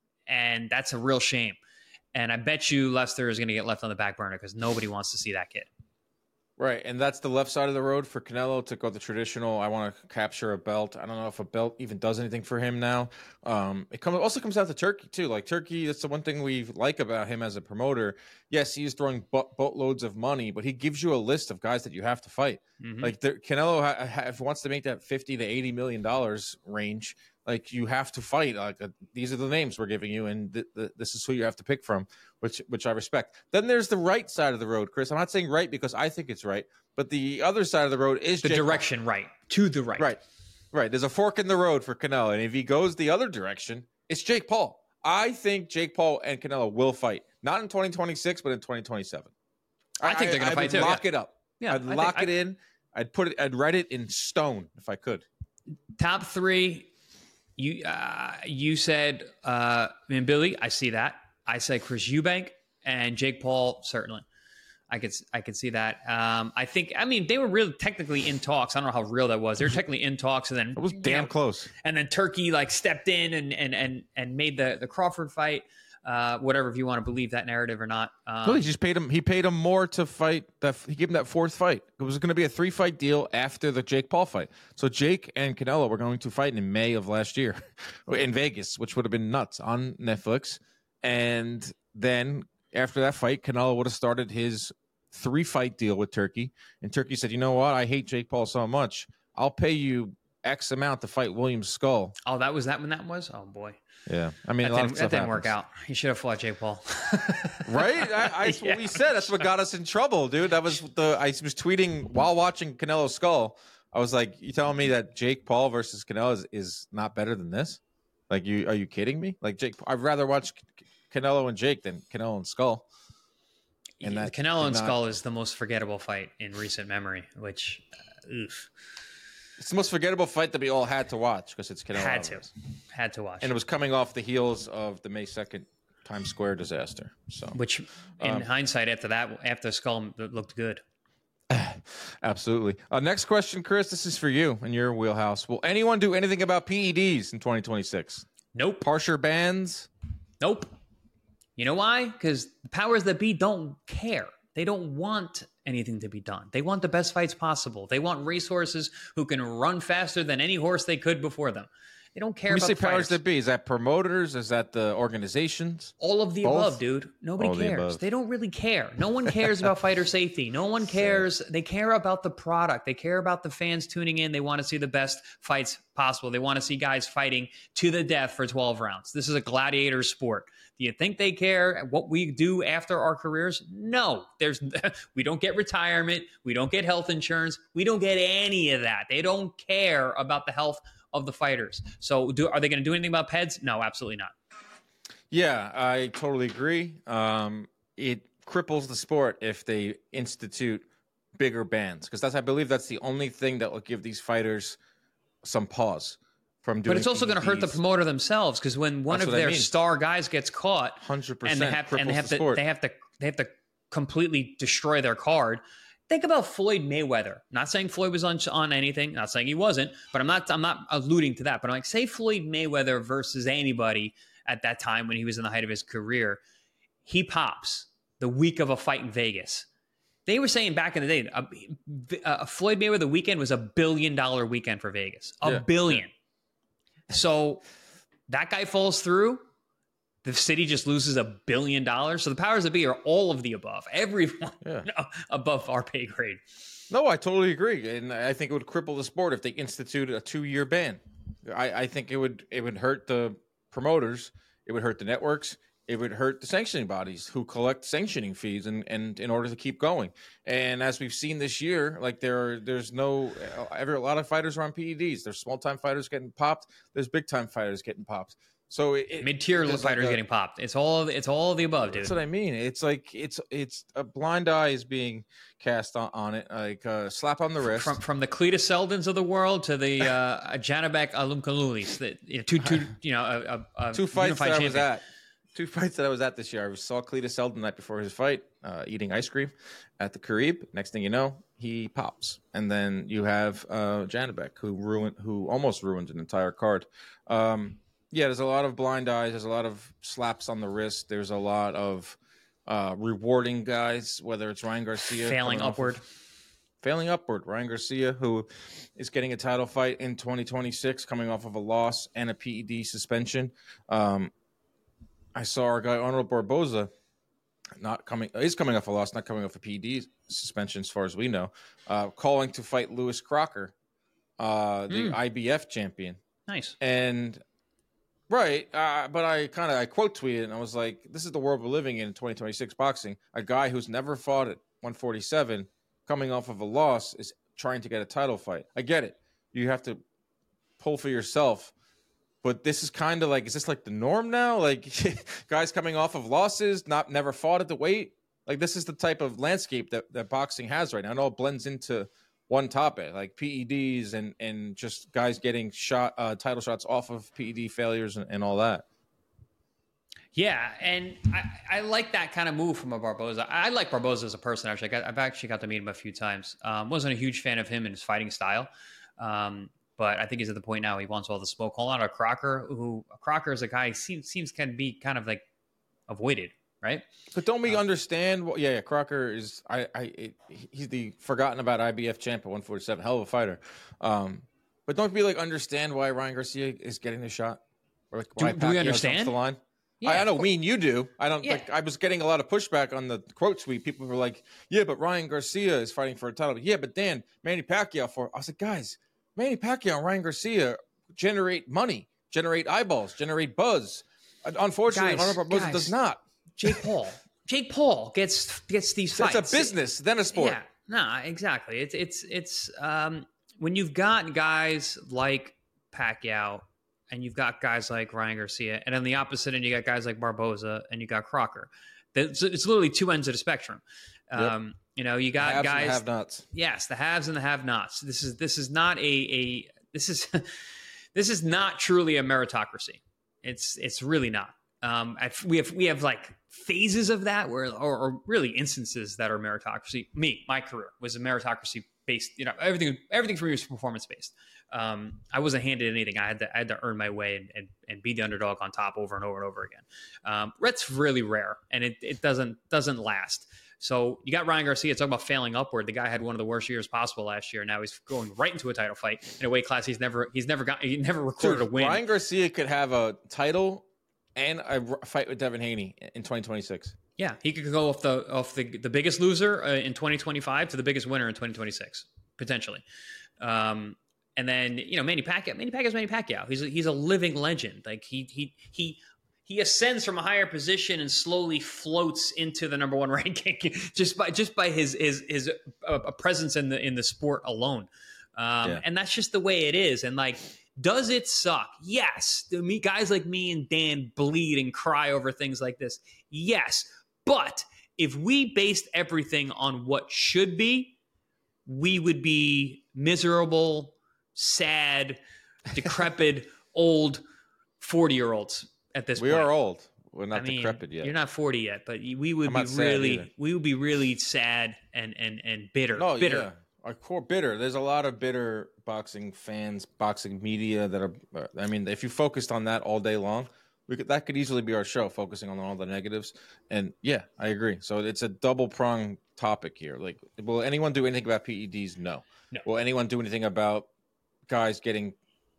and that's a real shame. And I bet you Lester is going to get left on the back burner because nobody wants to see that kid. Right, and that's the left side of the road for Canelo to go the traditional, I want to capture a belt. I don't know if a belt even does anything for him now. Um, it come, also comes out to Turkey, too. Like, Turkey, that's the one thing we like about him as a promoter. Yes, he's throwing boat, boatloads of money, but he gives you a list of guys that you have to fight. Mm-hmm. Like, there, Canelo, ha, ha, if he wants to make that fifty to eighty million dollars range, like, you have to fight. Like, uh, these are the names we're giving you, and th- th- this is who you have to pick from, which which I respect. Then there's the right side of the road, Chris. I'm not saying right because I think it's right, but the other side of the road is the Jake direction Paul. Right to the right. Right, right. There's a fork in the road for Canelo, and if he goes the other direction, it's Jake Paul. I think Jake Paul and Canelo will fight, not in twenty twenty-six, but in twenty twenty-seven. I, I think they're going to fight too. Lock yeah. it up. Yeah, I'd I lock think, it I, in. I'd put it. I'd write it in stone if I could. Top three. You uh, you said uh, I mean, Billy. I see that. I said Chris Eubank and Jake Paul. Certainly, I could I could see that. Um, I think. I mean, they were really technically in talks. I don't know how real that was. They were technically in talks, and then it was damn know, close. And then Turkey like stepped in and and and and made the the Crawford fight. Uh, whatever, if you want to believe that narrative or not. Um, well, he just paid him. He paid him more to fight. That he gave him that fourth fight. It was going to be a three fight deal after the Jake Paul fight. So Jake and Canelo were going to fight in May of last year in Vegas, which would have been nuts on Netflix. And then after that fight, Canelo would have started his three fight deal with Turkey. And Turkey said, "You know what? I hate Jake Paul so much. I'll pay you X amount to fight William Skull." Oh, that was that when that was? Oh boy. Yeah, I mean, that didn't, that didn't work out. He should have fought Jake Paul, right? I, I, that's yeah. what we said. That's what got us in trouble, dude. That was the I was tweeting while watching Canelo Skull. I was like, "You telling me that Jake Paul versus Canelo is, is not better than this? Like, you are you kidding me? Like, Jake, I'd rather watch Canelo and Jake than Canelo and Skull." And that Canelo and not... Skull is the most forgettable fight in recent memory. Which, uh, oof. It's the most forgettable fight that we all had to watch because it's Canelo Had to. Alvarez. Had to watch. And it was coming off the heels of the May second Times Square disaster. So, Which, in um, hindsight, after that, after Skull, it looked good. Absolutely. Uh, next question, Chris. This is for you in your wheelhouse. Will anyone do anything about P E Ds in twenty twenty-six? Nope. Harsher bans? Nope. You know why? Because the powers that be don't care. They don't want anything to be done. They want the best fights possible. They want racehorses who can run faster than any horse they could before them. They don't care When about you say the powers fighters. that be, is that promoters? Is that the organizations? All of the Both? above, dude. Nobody All the cares. above. They don't really care. No one cares about fighter safety. No one cares. They care about the product. They care about the fans tuning in. They want to see the best fights possible. They want to see guys fighting to the death for twelve rounds. This is a gladiator sport. Do you think they care what we do after our careers? No. There's we don't get retirement. We don't get health insurance. We don't get any of that. They don't care about the health of the fighters. So do, are they going to do anything about P E Ds? No, absolutely not. Yeah, I totally agree. Um, it cripples the sport if they institute bigger bans because that's I believe that's the only thing that will give these fighters some pause from doing. But it's also going to hurt the P E Ds. promoter themselves because when one That's of what I their mean. star guys gets caught, one hundred and percent they have and they cripples have the to sport. they have to they have to completely destroy their card. Think about Floyd Mayweather. Not saying Floyd was on on anything. Not saying he wasn't. But I'm not I'm not alluding to that. But I'm like, say Floyd Mayweather versus anybody at that time when he was in the height of his career, he pops the week of a fight in Vegas. They were saying back in the day, a, a Floyd Mayweather weekend was a billion dollar weekend for Vegas. A Yeah. billion. So that guy falls through. The city just loses a billion dollars. So the powers that be are all of the above. Everyone Yeah. above our pay grade. No, I totally agree, and I think it would cripple the sport if they instituted a two-year ban. I, I think it would it would hurt the promoters, it would hurt the networks, it would hurt the sanctioning bodies who collect sanctioning fees, and, and in order to keep going. And as we've seen this year, like there are, there's no every a lot of fighters are on P E Ds. There's small-time fighters getting popped. There's big-time fighters getting popped. So it, it- Mid-tier there's fighters like a- getting popped. It's all of, it's all of the above, dude. That's what I mean. It's like it's it's a blind eye is being cast on, on it, like a slap on the wrist. From from the Cletus Seldons of the world to the uh, Janabek Alumkalulis, that you know, two two you know a, a, a two fights that unified I was champion. at. Two fights that I was at this year. I saw Cletus Seldon the night before his fight, uh, eating ice cream at the Carib. Next thing you know, he pops, and then you have uh, Janabek, who ruined, who almost ruined an entire card. Um, yeah, there's a lot of blind eyes. There's a lot of slaps on the wrist. There's a lot of uh, rewarding guys, whether it's Ryan Garcia Failing coming off upward. of- failing upward. Ryan Garcia, who is getting a title fight in twenty twenty-six, coming off of a loss and a P E D suspension. Um, I saw our guy Arnold Barboza not coming. He's coming off a loss, not coming off a P E D suspension, as far as we know. Uh, calling to fight Lewis Crocker, uh, the Mm. I B F champion, Nice. and right. Uh, but I kind of I quote tweeted and I was like, "This is the world we're living in in twenty twenty-six boxing. A guy who's never fought at one forty-seven, coming off of a loss, is trying to get a title fight. I get it. You have to pull for yourself." But this is kind of like, is this like the norm now? Like guys coming off of losses, not never fought at the weight. Like this is the type of landscape that, that boxing has right now. I know it blends into one topic, like P E Ds and, and just guys getting shot, uh, title shots off of P E D failures and, and all that. Yeah, and I, I like that kind of move from a Barboza. I like Barboza as a person. Actually, I got, I've actually got to meet him a few times. Um, wasn't a huge fan of him and his fighting style, um, but I think he's at the point now he wants all the smoke. Hold on, a Crocker, who Crocker is a guy seems seems can be kind of like avoided, right? But don't we understand? What, yeah, yeah, Crocker is. I, I, it, he's the forgotten about I B F champ at one forty-seven. Hell of a fighter. Um, but don't we like understand why Ryan Garcia is getting the shot? Or like Do- why do we Pacquiao understand? jumps the line? Yeah, I, I know, of course. me and you do. I don't. Yeah. Like, I was getting a lot of pushback on the quote tweet. People were like, "Yeah, but Ryan Garcia is fighting for a title." Yeah, but Dan, Manny Pacquiao for. I was like, guys, Manny Pacquiao and Ryan Garcia generate money, generate eyeballs, generate buzz. Unfortunately, Guys, Arnold Barboza guys. does not. Jake Paul. Jake Paul gets gets these fights. It's a business, then a sport. Yeah, no, exactly. It's it's it's um, when you've got guys like Pacquiao and you've got guys like Ryan Garcia, and on the opposite end you got guys like Barboza and you got Crocker. It's, it's literally two ends of the spectrum. Um, Yep. You know, you got haves guys. And have-nots. Yes, the haves and the have-nots. This is this is not a a this is this is not truly a meritocracy. It's it's really not. Um, I, we have we have like phases of that where, or, or really instances that are meritocracy. Me, my career was a meritocracy based. You know, everything everything for me was performance based. Um, I wasn't handed anything. I had to I had to earn my way and, and, and be the underdog on top over and over and over again. Um, that's really rare, and it it doesn't doesn't last. So you got Ryan Garcia talking about failing upward. The guy had one of the worst years possible last year. Now he's going right into a title fight in a weight class he's never he's never got he never recorded Dude, a win. Ryan Garcia could have a title and a fight with Devin Haney in twenty twenty-six. Yeah, he could go off the off the the biggest loser uh, in twenty twenty-five to the biggest winner in twenty twenty-six potentially. Um, and then you know Manny Pacquiao, Manny Pacquiao's Manny Pacquiao. He's a, he's a living legend. Like he he he. He ascends from a higher position and slowly floats into the number one ranking just by just by his his his uh, presence in the in the sport alone, um, yeah. And that's just the way it is. And like, does it suck? Yes. The, me guys like me and Dan bleed and cry over things like this. Yes, but if we based everything on what should be, we would be miserable, sad, decrepit, old forty year olds. At this we point. are old. We're not I mean, decrepit yet. You're not forty yet, but we would I'm be really, either. we would be really sad and and and bitter. No, bitter. Yeah. Our core bitter. There's a lot of bitter boxing fans, boxing media that are. Uh, I mean, if you focused on that all day long, we could that could easily be our show, focusing on all the negatives. And yeah, I agree. So it's a double pronged topic here. Like, will anyone do anything about P E Ds? No. no. Will anyone do anything about guys getting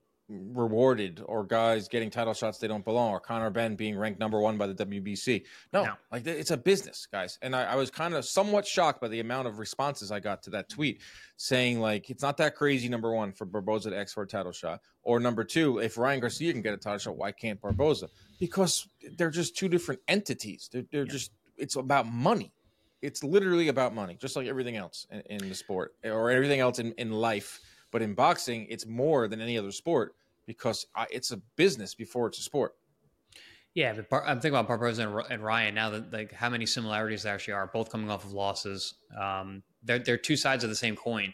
rewarded or guys getting title shots they don't belong, or Conor Benn being ranked number one by the W B C? No, no. Like it's a business, guys. And I, I was kind of somewhat shocked by the amount of responses I got to that tweet saying like, it's not that crazy, number one, for Barboza to X for a title shot, or number two, if Ryan Garcia can get a title shot, why can't Barboza? Because they're just two different entities. They're, they're yeah. just, it's about money. It's literally about money, just like everything else in, in the sport or everything else in, in life. But in boxing, it's more than any other sport because it's a business before it's a sport. Yeah, but Bar- I'm thinking about Barboza and, and Ryan now. That like how many similarities there actually are, both coming off of losses. Um, they're they're two sides of the same coin,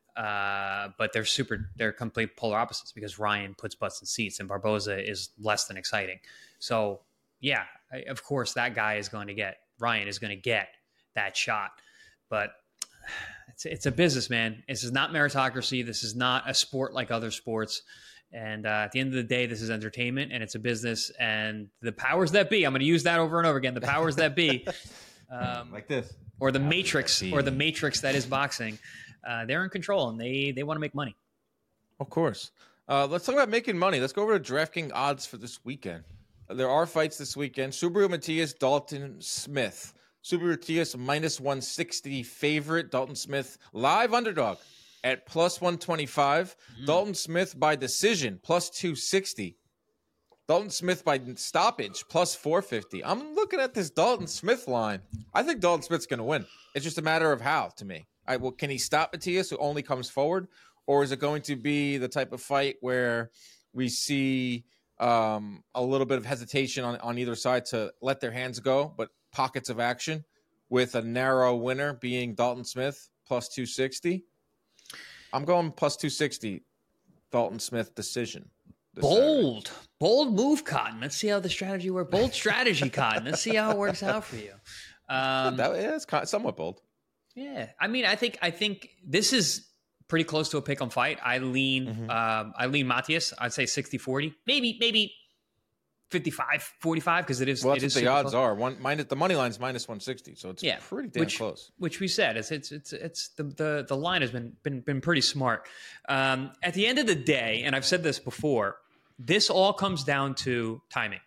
uh, but they're super. They're complete polar opposites because Ryan puts butts in seats and Barboza is less than exciting. So yeah, I, of course that guy is going to get Ryan is going to get that shot, but. It's, it's a business, man. This is not meritocracy. This is not a sport like other sports. And uh, at the end of the day, this is entertainment and it's a business. And the powers that be, I'm going to use that over and over again. The powers that be, um, like this, or the matrix, or the matrix that is boxing, uh, they're in control and they they want to make money. Of course. Uh, let's talk about making money. Let's go over to DraftKings odds for this weekend. There are fights this weekend. Subaru Matias, Dalton Smith. Subaru Matias minus one sixty favorite. Dalton Smith live underdog at plus one twenty-five. Mm. Dalton Smith by decision plus two sixty. Dalton Smith by stoppage plus four fifty. I'm looking at this Dalton Smith line. I think Dalton Smith's going to win. It's just a matter of how to me. All right, well, can he stop Matias who only comes forward? Or is it going to be the type of fight where we see um, a little bit of hesitation on, on either side to let their hands go, but pockets of action with a narrow winner being Dalton Smith plus two sixty? I'm going plus two sixty, Dalton Smith decision. Bold, Saturday. bold move, Cotton. Let's see how the strategy works. Bold strategy, Cotton. Let's see how it works out for you. Um, that, yeah, it's somewhat bold. Yeah, I mean, I think I think this is pretty close to a pick 'em fight. I lean, mm-hmm. um, I lean Matias. I'd say sixty forty, maybe maybe fifty-five forty-five because it is. Well, that's it is what the odds close. are. One minus the money line's minus one sixty, so it's yeah, pretty damn which, close. Which we said it's it's it's it's the the, the line has been been been pretty smart. Um, at the end of the day, and I've said this before, this all comes down to timing.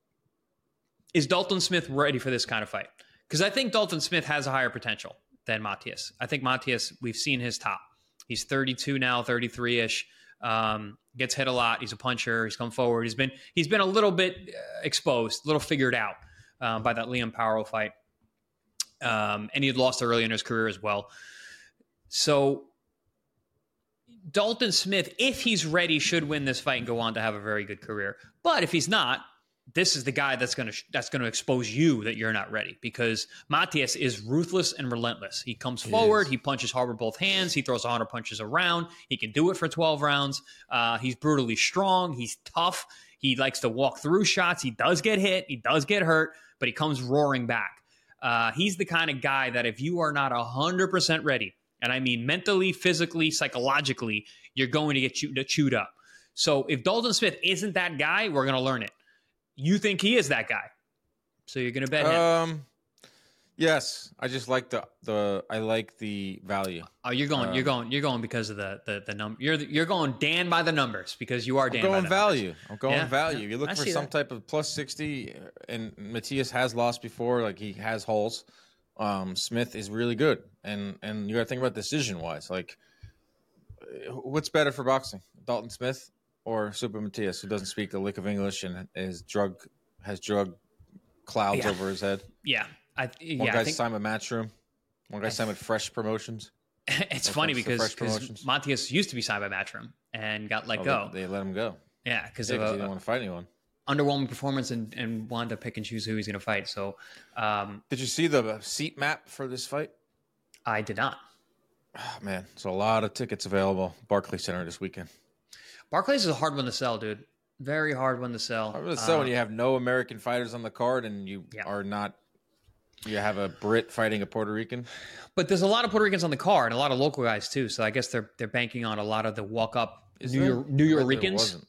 Is Dalton Smith ready for this kind of fight? Because I think Dalton Smith has a higher potential than Matias. I think Matias, we've seen his top. He's thirty-two now, thirty-three-ish. Um, gets hit a lot. He's a puncher. He's come forward. He's been he's been a little bit uh, exposed, a little figured out um, by that Liam Powell fight. Um, and he had lost early in his career as well. So Dalton Smith, if he's ready, should win this fight and go on to have a very good career. But if he's not, this is the guy that's going to that's going to expose you that you're not ready, because Matias is ruthless and relentless. He comes he forward, is. he punches hard with both hands, he throws one hundred punches around. He can do it for twelve rounds. Uh, he's brutally strong. He's tough. He likes to walk through shots. He does get hit. He does get hurt, but he comes roaring back. Uh, he's the kind of guy that if you are not one hundred percent ready, and I mean mentally, physically, psychologically, you're going to get chewed, chewed up. So if Dalton Smith isn't that guy, we're going to learn it. You think he is that guy, so you're going to bet him. Um, yes, I just like the the I like the value. Oh, you're going, um, you're going, you're going because of the the the number. You're you're going Dan by the numbers because you are Dan. I'm going by the value. Numbers. I'm going yeah, value. yeah, You look I for some that. type of plus sixty, and Matias has lost before. Like he has holes. Um, Smith is really good, and and you got to think about decision wise. Like, what's better for boxing, Dalton Smith or Super Matias, who doesn't speak a lick of English and is drug has drug clouds yeah. over his head? Yeah, I, yeah. One guy's I think, signed with Matchroom. One guy's signed with Fresh Promotions. It's no funny because because Matias used to be signed by Matchroom and got let oh, go. They, they let him go. Yeah, because yeah, of a, he didn't want to fight anyone. Underwhelming performance and, and wanted to pick and choose who he's going to fight. So, um, did you see the seat map for this fight? I did not. Oh, man, so a lot of tickets available. Barclays Center this weekend. Barclays is a hard one to sell, dude. Very hard one to sell. Hard one to sell um, when you have no American fighters on the card and you yeah. are not. You have a Brit fighting a Puerto Rican. But there's a lot of Puerto Ricans on the card and a lot of local guys too. So I guess they're they're banking on a lot of the walk up New York New Yorkers.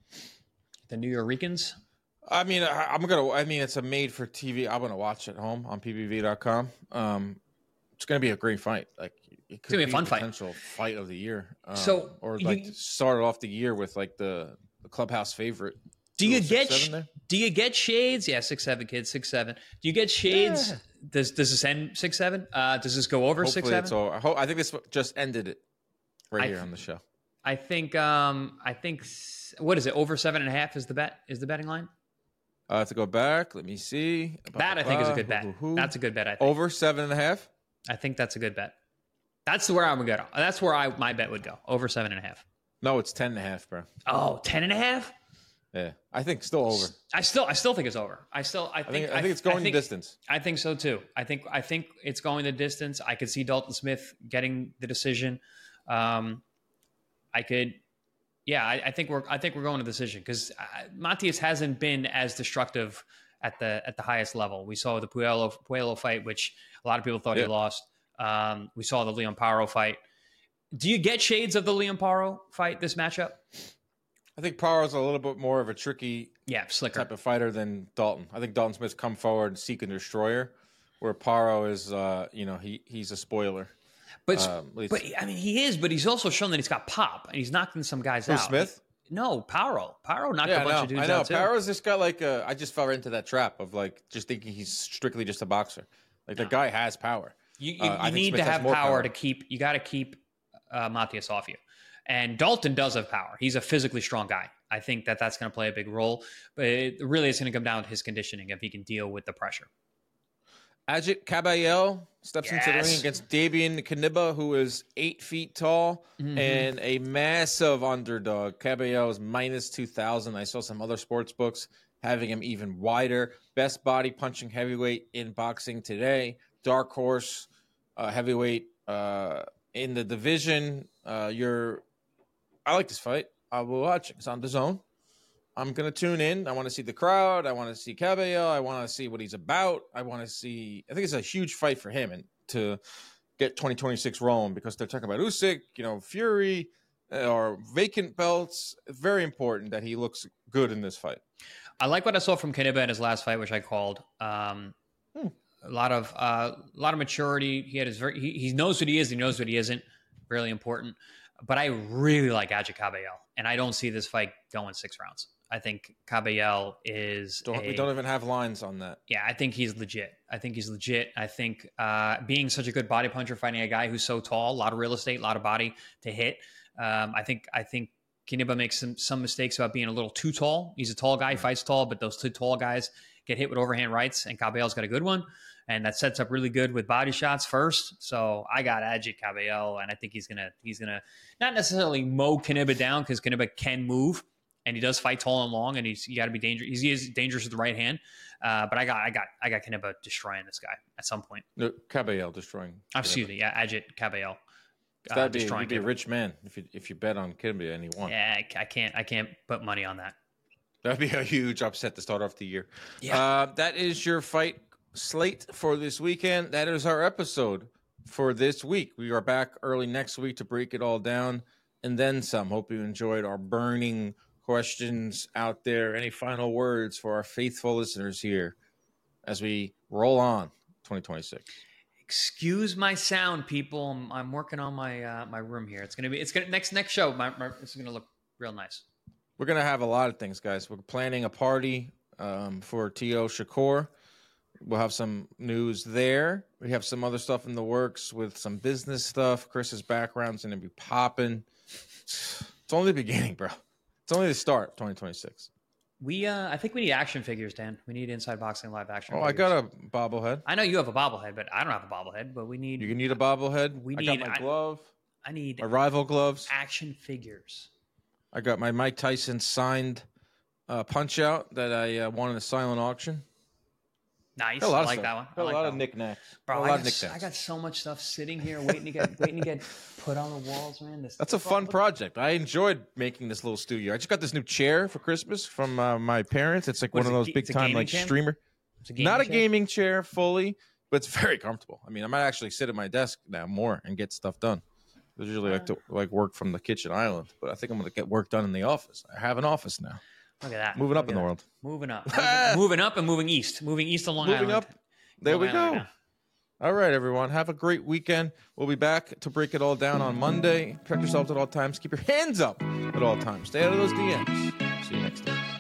The New Yorkers. I mean, I, I'm gonna. I mean, it's a made for T V. I'm gonna watch at home on P B V dot com. Um, it's gonna be a great fight. Like it could it's gonna be a fun a fight. Potential fight of the year. Um, so or like you, start off the year with like the, the clubhouse favorite. Do you get six, seven do you get shades? Yeah, six seven kids, six seven. Do you get shades? Yeah. Does does this end six seven? Uh, does this go over Hopefully six seven? It's all, I, hope, I think this just ended it right I, here on the show. I think um I think what is it? Over seven and a half is the bet is the betting line. Uh, to go back, let me see. That I think is a good bet. That's a good bet. I think over seven and a half. I think that's a good bet. That's where I would go. That's where I my bet would go. Over seven and a half. No, it's ten and a half, bro. Oh, ten and a half? Yeah, I think still over. I still, I still think it's over. I still, I think, I think, I think it's going I think, the distance. I think so too. I think, I think it's going the distance. I could see Dalton Smith getting the decision. Um, I could, yeah, I, I think we're, I think we're going to decision because Matias hasn't been as destructive at the at the highest level. We saw the Puello Puello fight, which a lot of people thought yeah. he lost. Um, we saw the Leon Paro fight. Do you get shades of the Leon Paro fight? This matchup? I think Paro's a little bit more of a tricky yeah, slicker. type of fighter than Dalton. I think Dalton Smith's come forward and seek a destroyer, where Paro is, uh, you know, he he's a spoiler. But, um, but I mean, he is, but he's also shown that he's got pop, and he's knocking some guys Who, out. Smith? No, Paro. Paro knocked yeah, a bunch I know. of dudes I know. out too. Paro's just got like a, I just fell into that trap of like just thinking he's strictly just a boxer. Like no. the guy has power. You, you, uh, you need Smith to have power, power to keep. You got to keep uh, Matias off you. And Dalton does have power. He's a physically strong guy. I think that that's going to play a big role. But it really is going to come down to his conditioning if he can deal with the pressure. Ajit Caballel steps yes. into the ring against Davian Kaniba, who is eight feet tall mm-hmm. and a massive underdog. Caballel is minus two thousand. I saw some other sports books having him even wider. Best body punching heavyweight in boxing today. Dark horse uh, heavyweight uh, in the division. Uh, you're, I like this fight. I will watch it. It's on the zone. I'm going to tune in. I want to see the crowd. I want to see Caballel. I want to see what he's about. I want to see, I think it's a huge fight for him and to get twenty twenty-six rolling because they're talking about Usyk, you know, Fury, or vacant belts. It's very important that he looks good in this fight. I like what I saw from Kaniba in his last fight, which I called. Um, hmm. A lot of, uh, a lot of maturity. He had his very, he, he knows what he is. He knows what he isn't. Really important. But I really like Ajit Caballel, and I don't see this fight going six rounds. I think Caballel is don't, a, we don't even have lines on that. Yeah, I think he's legit. I think he's legit. I think uh, being such a good body puncher, fighting a guy who's so tall, a lot of real estate, a lot of body to hit. Um, I think I think Kaniba makes some some mistakes about being a little too tall. He's a tall guy, he fights tall, but those two tall guys get hit with overhand rights, and Caballel's got a good one. And that sets up really good with body shots first. So I got Ajit Caballel, and I think he's gonna he's gonna not necessarily mow Kaniba down because Kaniba can move, and he does fight tall and long, and he's you got to be dangerous. He is dangerous with the right hand. Uh, but I got I got I got Canelo destroying this guy at some point. No, Caballel destroying. Oh, excuse me, yeah, Ajit Caballel. Uh, that'd be, you'd be a rich man if you if you bet on Kimby and he won. Yeah, I, I can't I can't put money on that. That'd be a huge upset to start off the year. Yeah. Uh, that is your fight slate for this weekend. That is our episode for this week. We are back early next week to break it all down and then some. Hope you enjoyed our burning questions out there. Any final words for our faithful listeners here as we roll on twenty twenty-six? Excuse my sound, people. I'm, I'm working on my uh, my room here. It's gonna be it's gonna next next show. My, my it's gonna look real nice. We're gonna have a lot of things, guys. We're planning a party um, for T O Shakur. We'll have some news there. We have some other stuff in the works with some business stuff. Chris's background's gonna be popping. It's only the beginning, bro. It's only the start of twenty twenty-six. We, uh, I think we need action figures, Dan. We need Inside Boxing live action Oh, figures. I got a bobblehead. I know you have a bobblehead, but I don't have a bobblehead. But we need. You need a bobblehead. We I need. got my I, glove. I need my rival gloves. action figures. I got my Mike Tyson signed uh, punch out that I uh, won in a silent auction. Nice. I like stuff. that one. Got I like a lot that of one. knickknacks. Bro, a I lot got, of knickknacks. I got so much stuff sitting here waiting to get waiting to get put on the walls, man. This, That's a fun project. I enjoyed making this little studio. I just got this new chair for Christmas from uh, my parents. It's like What one is of it? those It's a big time gaming like chair? streamer. It's a gaming Not a chair? gaming chair fully, but it's very comfortable. I mean, I might actually sit at my desk now more and get stuff done. I usually like to like work from the kitchen island, but I think I'm going to get work done in the office. I have an office now. Look at that. Moving up Look in at the that. world. Moving up. Moving, moving up and moving east. Moving east of Long Moving Island. up. There Long we Island go. right All right, everyone. Have a great weekend. We'll be back to break it all down on Monday. Protect yourselves at all times. Keep your hands up at all times. Stay out of those D Ms. See you next time.